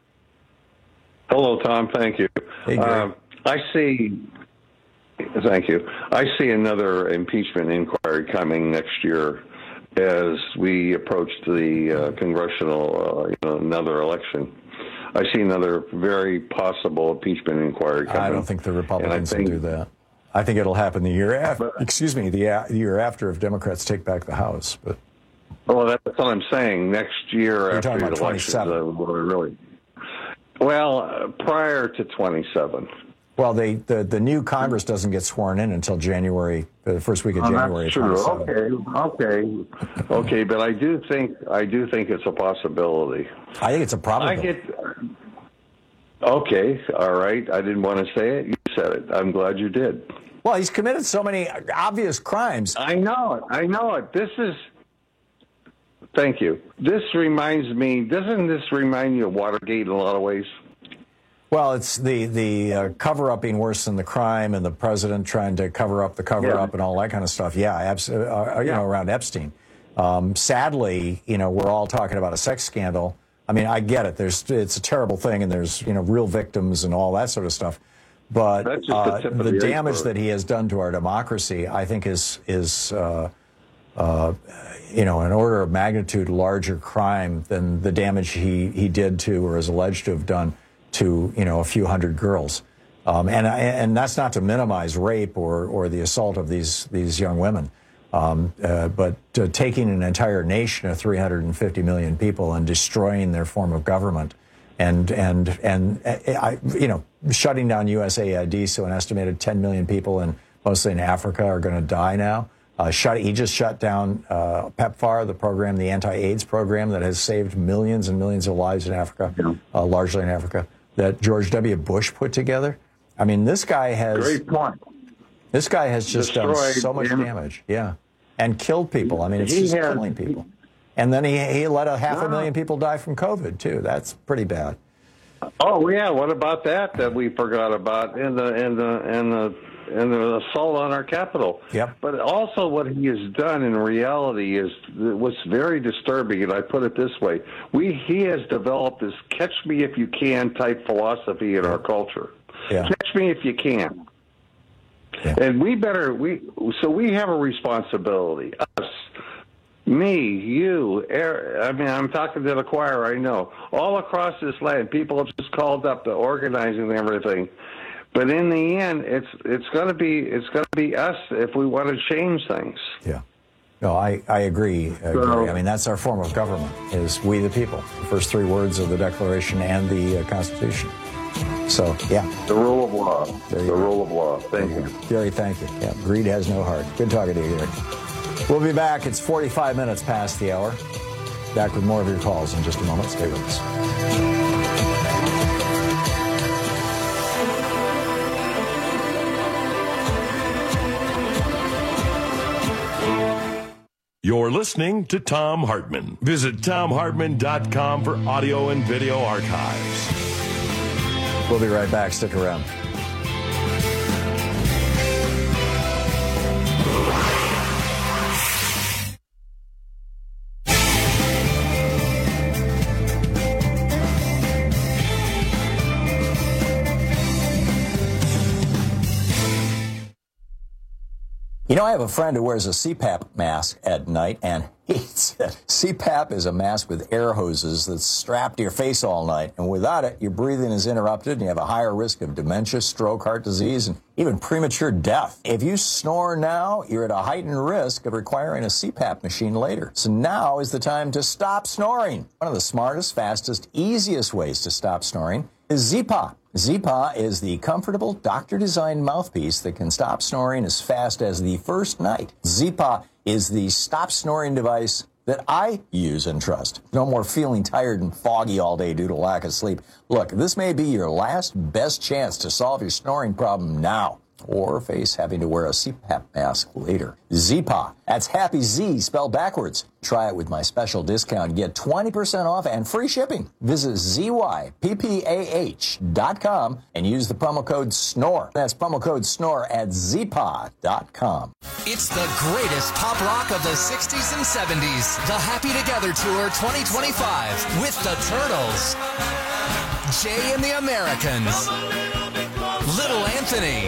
Hello, Tom. Thank you. Hey, Gary. Uh, I see, thank you. I see another impeachment inquiry coming next year as we approach the uh, congressional, uh, you know, another election. I see another very possible impeachment inquiry coming. I don't think the Republicans think, will do that. I think it'll happen the year after. Excuse me, the, the year after if Democrats take back the House. But well, that's what I'm saying. Next year You're after talking the about election, twenty-seven. uh, really. Well, uh, prior to twenty-seven. Well, they, the the new Congress doesn't get sworn in until January, the first week of Oh, January. that's true. Okay, okay, okay. But I do think I do think it's a possibility. I think it's a probability. I get. Okay, all right. I didn't want to say it. You said it. I'm glad you did. Well, he's committed so many obvious crimes. I know it. I know it. This is. Thank you. This reminds me. Doesn't this remind you of Watergate in a lot of ways? Well, it's the the uh, cover-up being worse than the crime, and the president trying to cover up the cover-up yeah. and all that kind of stuff. Yeah, absolutely. Uh, you yeah. know, around Epstein. Um, sadly, you know, we're all talking about a sex scandal. I mean, I get it. There's it's a terrible thing, and there's you know real victims and all that sort of stuff. But uh, the, the, the damage iceberg. that he has done to our democracy, I think, is is uh, uh, you know an order of magnitude larger crime than the damage he he did to or is alleged to have done to, you know, a few hundred girls. Um, and and that's not to minimize rape or, or the assault of these, these young women. Um, uh, but uh, taking an entire nation of three hundred fifty million people and destroying their form of government and, and, and uh, I, you know, shutting down U S A I D so an estimated ten million people, and mostly in Africa, are going to die now. Uh, shut, he just shut down uh, PEPFAR, the program, the anti-AIDS program that has saved millions and millions of lives in Africa, yeah. uh, largely in Africa, that George W. Bush put together. I mean, this guy has... Great point. This guy has just done destroyed so much him. damage. Yeah. And killed people. I mean, it's He just has- killing people. And then he, he let a half a Wow. million people die from COVID, too. That's pretty bad. Oh yeah, what about that that we forgot about in the in the in the in the assault on our Capitol? Yep. But also what he has done in reality is what's very disturbing, and I put it this way: we he has developed this "catch me if you can" type philosophy in our culture. Yeah. Catch me if you can. Yeah. And we better we so we have a responsibility. Us. Me, you, er, I mean, I'm talking to the choir, I know. All across this land, people have just called up to organizing and everything. But in the end, it's it's going to be it's going to be us if we want to change things. Yeah. No, I, I agree. I agree. I mean, that's our form of government, is we the people. The first three words of the Declaration and the uh, Constitution. So, yeah. The rule of law. There The you go. rule of law. Thank you. Gary, thank you. Yeah, greed has no heart. Good talking to you, Gary. We'll be back. It's forty-five minutes past the hour. Back with more of your calls in just a moment. Stay with us. You're listening to Thom Hartmann. Visit Thom Hartmann dot com for audio and video archives. We'll be right back. Stick around. You know, I have a friend who wears a C PAP mask at night and hates it. C PAP is a mask with air hoses that's strapped to your face all night. And without it, your breathing is interrupted and you have a higher risk of dementia, stroke, heart disease, and even premature death. If you snore now, you're at a heightened risk of requiring a C PAP machine later. So now is the time to stop snoring. One of the smartest, fastest, easiest ways to stop snoring is Zyppah. Zyppah is the comfortable, doctor-designed mouthpiece that can stop snoring as fast as the first night. Zyppah is the stop snoring device that I use and trust. No more feeling tired and foggy all day due to lack of sleep. Look, this may be your last best chance to solve your snoring problem now, or face having to wear a C PAP mask later. Zyppah. That's Happy Z spelled backwards. Try it with my special discount. Get twenty percent off and free shipping. Visit Z Y P P A H dot com and use the promo code SNORE. That's promo code SNORE at Zyppah dot com. It's the greatest pop rock of the sixties and seventies. The Happy Together Tour twenty twenty-five with the Turtles, Jay and the Americans, Little Anthony,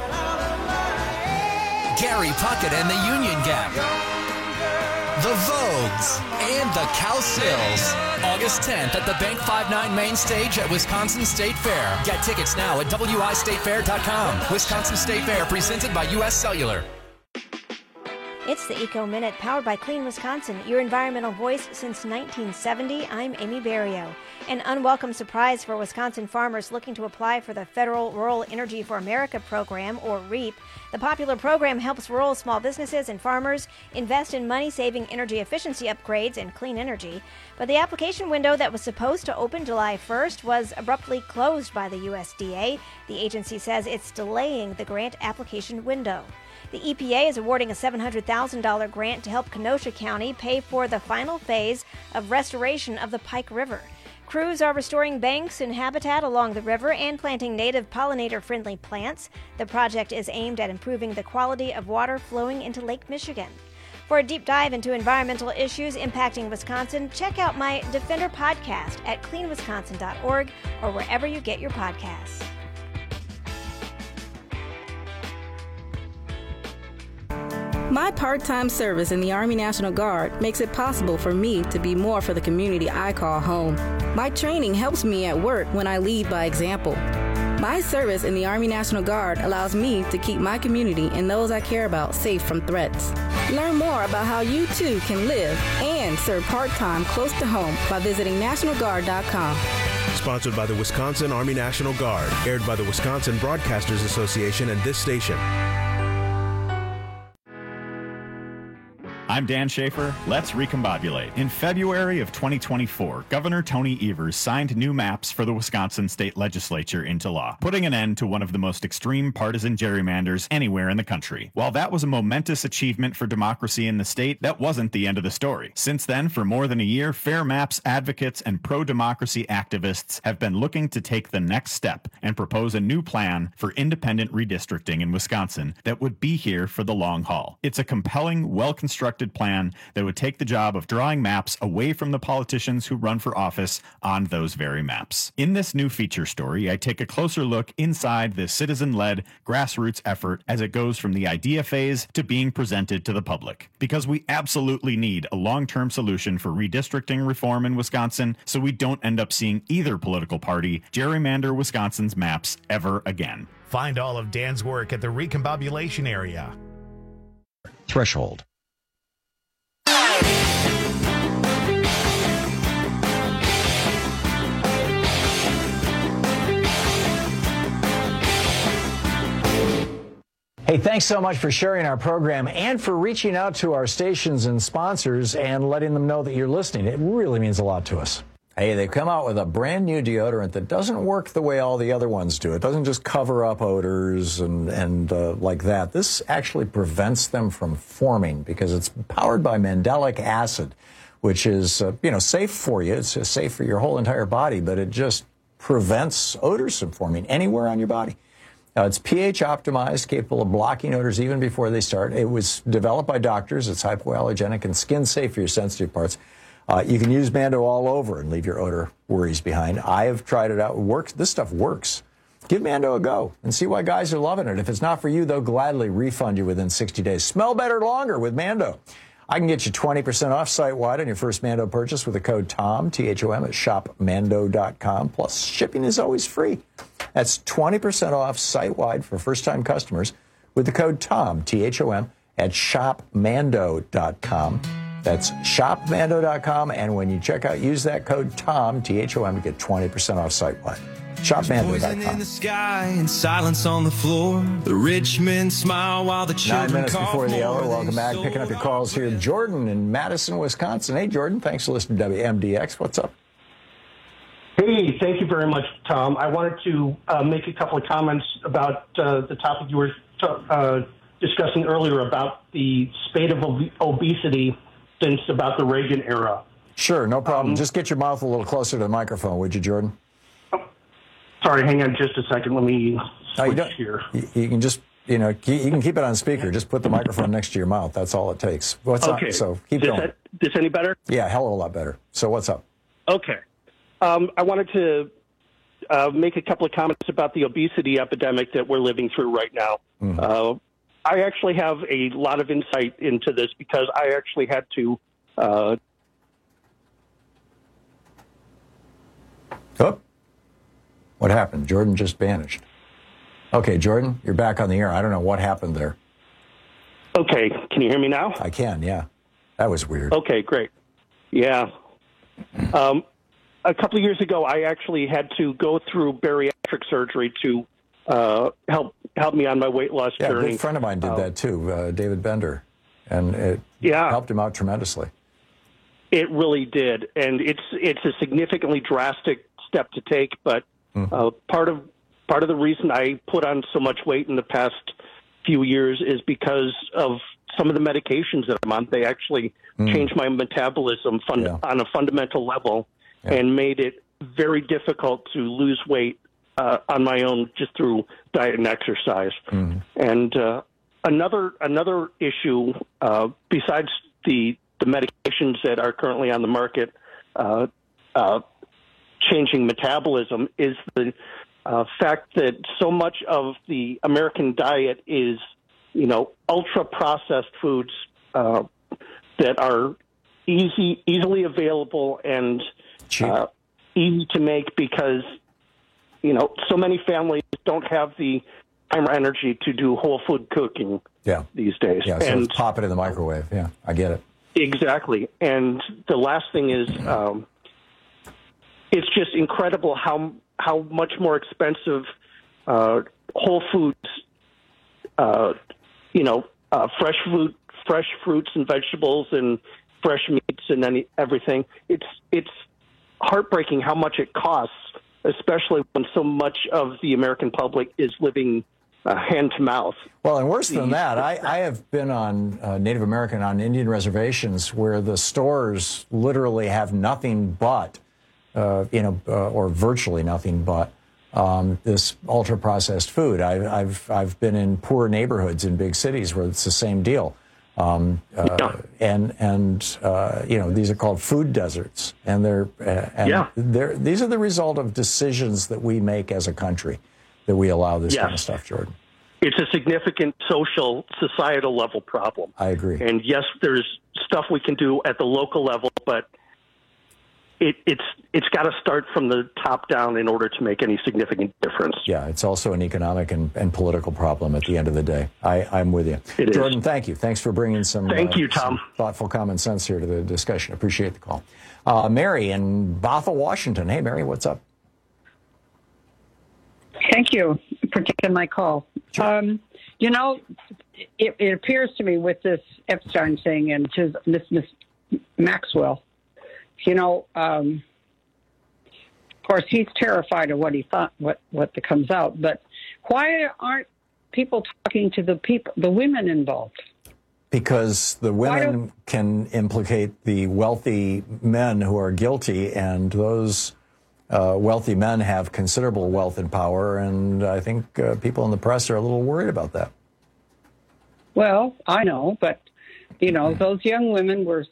Gary Puckett and the Union Gap, the Vogues, and the Cowsills. August tenth at the Bank fifty-nine Main Stage at Wisconsin State Fair. Get tickets now at W I state fair dot com. Wisconsin State Fair presented by U S Cellular. It's the Eco Minute, powered by Clean Wisconsin, your environmental voice since nineteen seventy. I'm Amy Barrio. An unwelcome surprise for Wisconsin farmers looking to apply for the Federal Rural Energy for America program, or REAP. The popular program helps rural small businesses and farmers invest in money-saving energy efficiency upgrades and clean energy. But the application window that was supposed to open July first was abruptly closed by the U S D A. The agency says it's delaying the grant application window. The E P A is awarding a seven hundred thousand dollars grant to help Kenosha County pay for the final phase of restoration of the Pike River. Crews are restoring banks and habitat along the river and planting native pollinator-friendly plants. The project is aimed at improving the quality of water flowing into Lake Michigan. For a deep dive into environmental issues impacting Wisconsin, check out my Defender podcast at clean wisconsin dot org or wherever you get your podcasts. My part-time service in the Army National Guard makes it possible for me to be more for the community I call home. My training helps me at work when I lead by example. My service in the Army National Guard allows me to keep my community and those I care about safe from threats. Learn more about how you too can live and serve part-time close to home by visiting national guard dot com. Sponsored by the Wisconsin Army National Guard, aired by the Wisconsin Broadcasters Association and this station. I'm Dan Schaefer. Let's recombobulate. In February of twenty twenty-four, Governor Tony Evers signed new maps for the Wisconsin state legislature into law, putting an end to one of the most extreme partisan gerrymanders anywhere in the country. While that was a momentous achievement for democracy in the state, that wasn't the end of the story. Since then, for more than a year, Fair Maps advocates and pro-democracy activists have been looking to take the next step and propose a new plan for independent redistricting in Wisconsin that would be here for the long haul. It's a compelling, well-constructed plan that would take the job of drawing maps away from the politicians who run for office on those very maps. In this new feature story, I take a closer look inside this citizen-led grassroots effort as it goes from the idea phase to being presented to the public. Because we absolutely need a long-term solution for redistricting reform in Wisconsin so we don't end up seeing either political party gerrymander Wisconsin's maps ever again. Find all of Dan's work at the Recombobulation area. Threshold. Hey, thanks so much for sharing our program and for reaching out to our stations and sponsors and letting them know that you're listening. It really means a lot to us. Hey, they've come out with a brand new deodorant that doesn't work the way all the other ones do. It doesn't just cover up odors and, and uh, like that. This actually prevents them from forming because it's powered by mandelic acid, which is, uh, you know, safe for you. It's uh, safe for your whole entire body, but it just prevents odors from forming anywhere on your body. Uh, it's pH optimized, capable of blocking odors even before they start. It was developed by doctors. It's hypoallergenic and skin safe for your sensitive parts. Uh, you can use Mando all over and leave your odor worries behind. I have tried it out. It works. This stuff works. Give Mando a go and see why guys are loving it. If it's not for you, they'll gladly refund you within sixty days. Smell better longer with Mando. I can get you twenty percent off site-wide on your first Mando purchase with the code TOM, T H O M, at shop mando dot com. Plus, shipping is always free. That's twenty percent off site-wide for first-time customers with the code TOM, T H O M, at shop mando dot com. That's shop mando dot com, and when you check out, use that code TOM, T H O M, to get twenty percent off site-wide. shop mando dot com. In the sky and silence on the floor. The rich men smile while the children Nine minutes before the hour. more. Welcome back. Picking up your calls here. Jordan in Madison, Wisconsin. Hey, Jordan. Thanks for listening to W M D X. What's up? Hey, thank you very much, Tom. I wanted to uh, make a couple of comments about uh, the topic you were t- uh, discussing earlier about the spate of ob- obesity since about the Reagan era. Sure, no problem. Um, Just get your mouth a little closer to the microphone, would you, Jordan? Oh, sorry, hang on just a second. Let me switch no, you don't, here. You, you can just, you know, you can keep it on speaker. Just put the microphone next to your mouth. That's all it takes. What's okay. up? So keep this going. That, this any better? Yeah, hell of a lot better. So what's up? Okay. Um, I wanted to uh, make a couple of comments about the obesity epidemic that we're living through right now. Mm-hmm. Uh, I actually have a lot of insight into this because I actually had to. Uh, oh, what happened? Jordan just vanished. Okay, Jordan, you're back on the air. I don't know what happened there. Okay, can you hear me now? I can, yeah. That was weird. Okay, great. Yeah. Um, a couple of years ago, I actually had to go through bariatric surgery to uh, help help me on my weight loss yeah, journey. A good friend of mine did uh, that too, uh, David Bender, and it yeah. helped him out tremendously. It really did, and it's it's a significantly drastic step to take. But mm-hmm. uh, part of part of the reason I put on so much weight in the past few years is because of some of the medications that I'm on. They actually mm. changed my metabolism fund- yeah. on a fundamental level. Yeah. And made it very difficult to lose weight uh, on my own just through diet and exercise. Mm-hmm. And uh, another another issue uh, besides the the medications that are currently on the market uh, uh, changing metabolism is the uh, fact that so much of the American diet is, you know, ultra processed foods uh, that are easy easily available and Uh, easy to make because, you know, so many families don't have the time or energy to do whole food cooking yeah. these days. Yeah, so and pop it in the microwave. Yeah, I get it. Exactly. And the last thing is um, it's just incredible how how much more expensive uh, whole foods, uh, you know, uh, fresh food, fresh fruits and vegetables and fresh meats and any, everything. It's it's heartbreaking how much it costs, especially when so much of the American public is living uh, hand to mouth. Well, and worse than that, I, I have been on uh, Native American, on Indian reservations where the stores literally have nothing but, uh, you know, uh, or virtually nothing but um, this ultra-processed food. I, I've I've been in poor neighborhoods in big cities where it's the same deal. Um, uh, yeah. And, and uh, you know, these are called food deserts. And, they're, uh, and yeah. they're, these are the result of decisions that we make as a country, that we allow this yes. kind of stuff, Jordan. It's a significant social, societal level problem. I agree. And yes, there's stuff we can do at the local level, but it, it's it's got to start from the top down in order to make any significant difference. Yeah, it's also an economic and, and political problem at the end of the day. I, I'm with you. It Jordan, is. thank you. Thanks for bringing some, thank uh, you, Tom. some thoughtful common sense here to the discussion. Appreciate the call. Uh, Mary in Bothell, Washington. Hey, Mary, what's up? Thank you for taking my call. Sure. Um, you know, it, it appears to me with this Epstein thing and to Miss Miss Maxwell, you know, um, of course, he's terrified of what he thought, what what that comes out. But why aren't people talking to the people, the women involved? Because the women can implicate the wealthy men who are guilty, and those uh, wealthy men have considerable wealth and power, and I think uh, people in the press are a little worried about that. Well, I know, but, you know, those young women were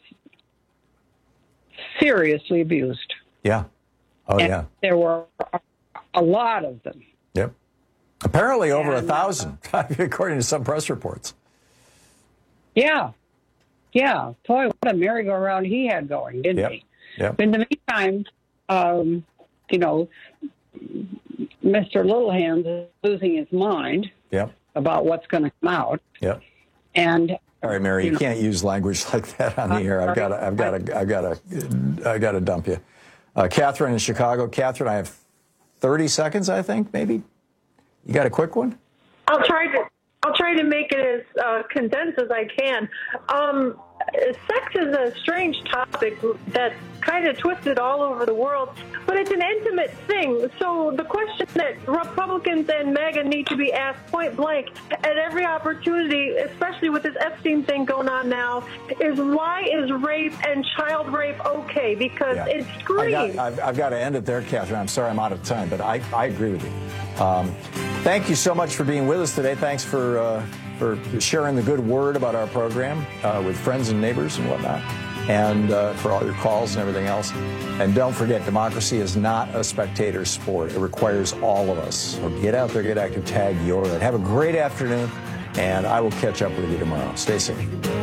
seriously abused. Yeah. Oh, and yeah. There were a lot of them. Yep. Apparently over and, a thousand, uh, according to some press reports. Yeah. Yeah. Boy, what a merry-go-round he had going, didn't yep. he? Yep. In the meantime, um, you know, Mister Littlehands is losing his mind yep. about what's going to come out. Yep. And all right, Mary, you, you know, can't use language like that on the I'm air. I've got to, I've got to, I've got to, I got to dump you. Uh, Catherine in Chicago. Catherine, I have thirty seconds, I think, maybe. You got a quick one? I'll try to. I'll try to make it as uh, condensed as I can. Um, sex is a strange topic that's kind of twisted all over the world, but it's an intimate thing. So the question that Republicans and MAGA need to be asked point blank at every opportunity, especially with this Epstein thing going on now, is why is rape and child rape okay? Because yeah. it screams. I got, I've, I've got to end it there, Catherine. I'm sorry I'm out of time, but I, I agree with you. Um, thank you so much for being with us today. Thanks for uh, for sharing the good word about our program uh, with friends and neighbors and whatnot, and uh, for all your calls and everything else. And don't forget, democracy is not a spectator sport. It requires all of us. So get out there, get active, tag your it. Have a great afternoon, and I will catch up with you tomorrow. Stay safe.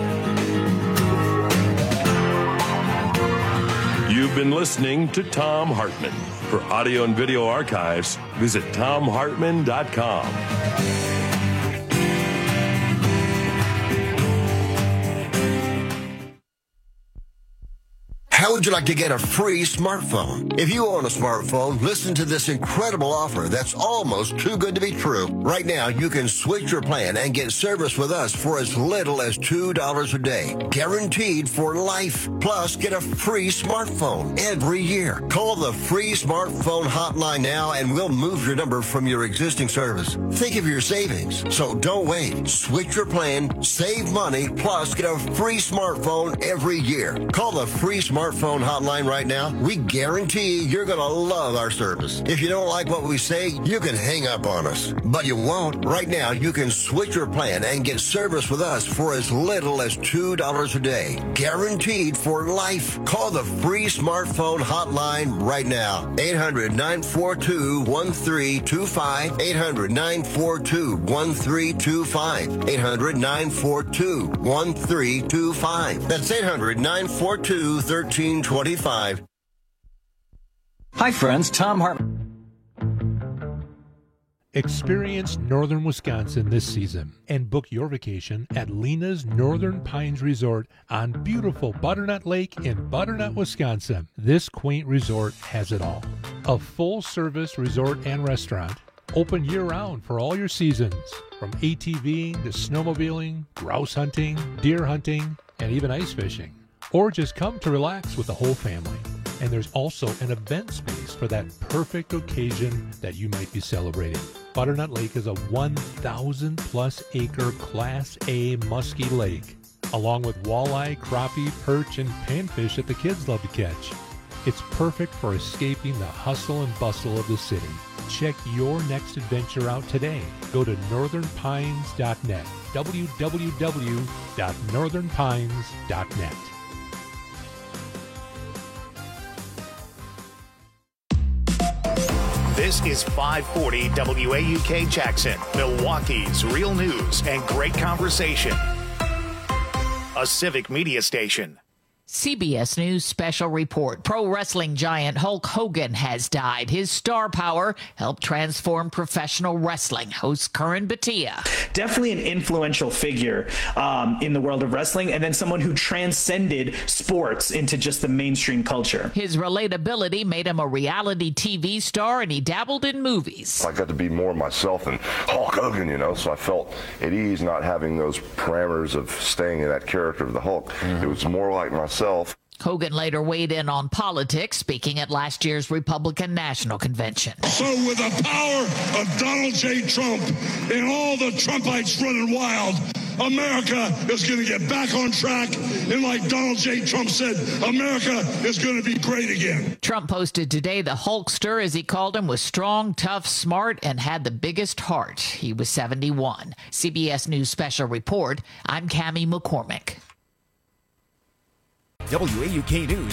You've been listening to Thom Hartmann. For audio and video archives, visit Thom Hartmann dot com. How would you like to get a free smartphone? If you own a smartphone, listen to this incredible offer that's almost too good to be true. Right now, you can switch your plan and get service with us for as little as two dollars a day. Guaranteed for life. Plus, get a free smartphone every year. Call the free smartphone hotline now and we'll move your number from your existing service. Think of your savings. So don't wait. Switch your plan, save money, plus get a free smartphone every year. Call the free smartphone Phone hotline right now. We guarantee you're going to love our service. If you don't like what we say, you can hang up on us. But you won't. Right now, you can switch your plan and get service with us for as little as two dollars a day. Guaranteed for life. Call the free smartphone hotline right now. eight hundred, nine four two, one three two five. eight hundred, nine four two, one three two five. eight hundred, nine four two, one three two five. That's eight hundred, nine four two, one three two five. Hi, friends. Thom Hartmann. Experience northern Wisconsin this season and book your vacation at Lena's Northern Pines Resort on beautiful Butternut Lake in Butternut, Wisconsin. This quaint resort has it all. A full-service resort and restaurant, Open year-round for all your seasons, from A T V to snowmobiling, grouse hunting, deer hunting, and even ice fishing. Or just come to relax with the whole family. And there's also an event space for that perfect occasion that you might be celebrating. Butternut Lake is a one thousand plus acre Class A musky lake, along with walleye, crappie, perch, and panfish that the kids love to catch. It's perfect for escaping the hustle and bustle of the city. Check your next adventure out today. Go to northern pines dot net, w w w dot northern pines dot net. This is five forty W A U K Jackson, Milwaukee's real news and great conversation. A civic media station. C B S News special report. Pro wrestling giant Hulk Hogan has died. His star power helped transform professional wrestling. Host Curran Batia. Definitely an influential figure um, in the world of wrestling, and then someone who transcended sports into just the mainstream culture. His relatability made him a reality T V star, and he dabbled in movies. I got to be more myself than Hulk Hogan, you know, so I felt at ease not having those parameters of staying in that character of the Hulk. Mm-hmm. It was more like myself. Hogan later weighed in on politics, speaking at last year's Republican National Convention. So with the power of Donald J. Trump and all the Trumpites running wild, America is going to get back on track. And like Donald J. Trump said, America is going to be great again. Trump posted today the Hulkster, as he called him, was strong, tough, smart, and had the biggest heart. He was seventy-one. C B S News special report. I'm Cammie McCormick. W A U K News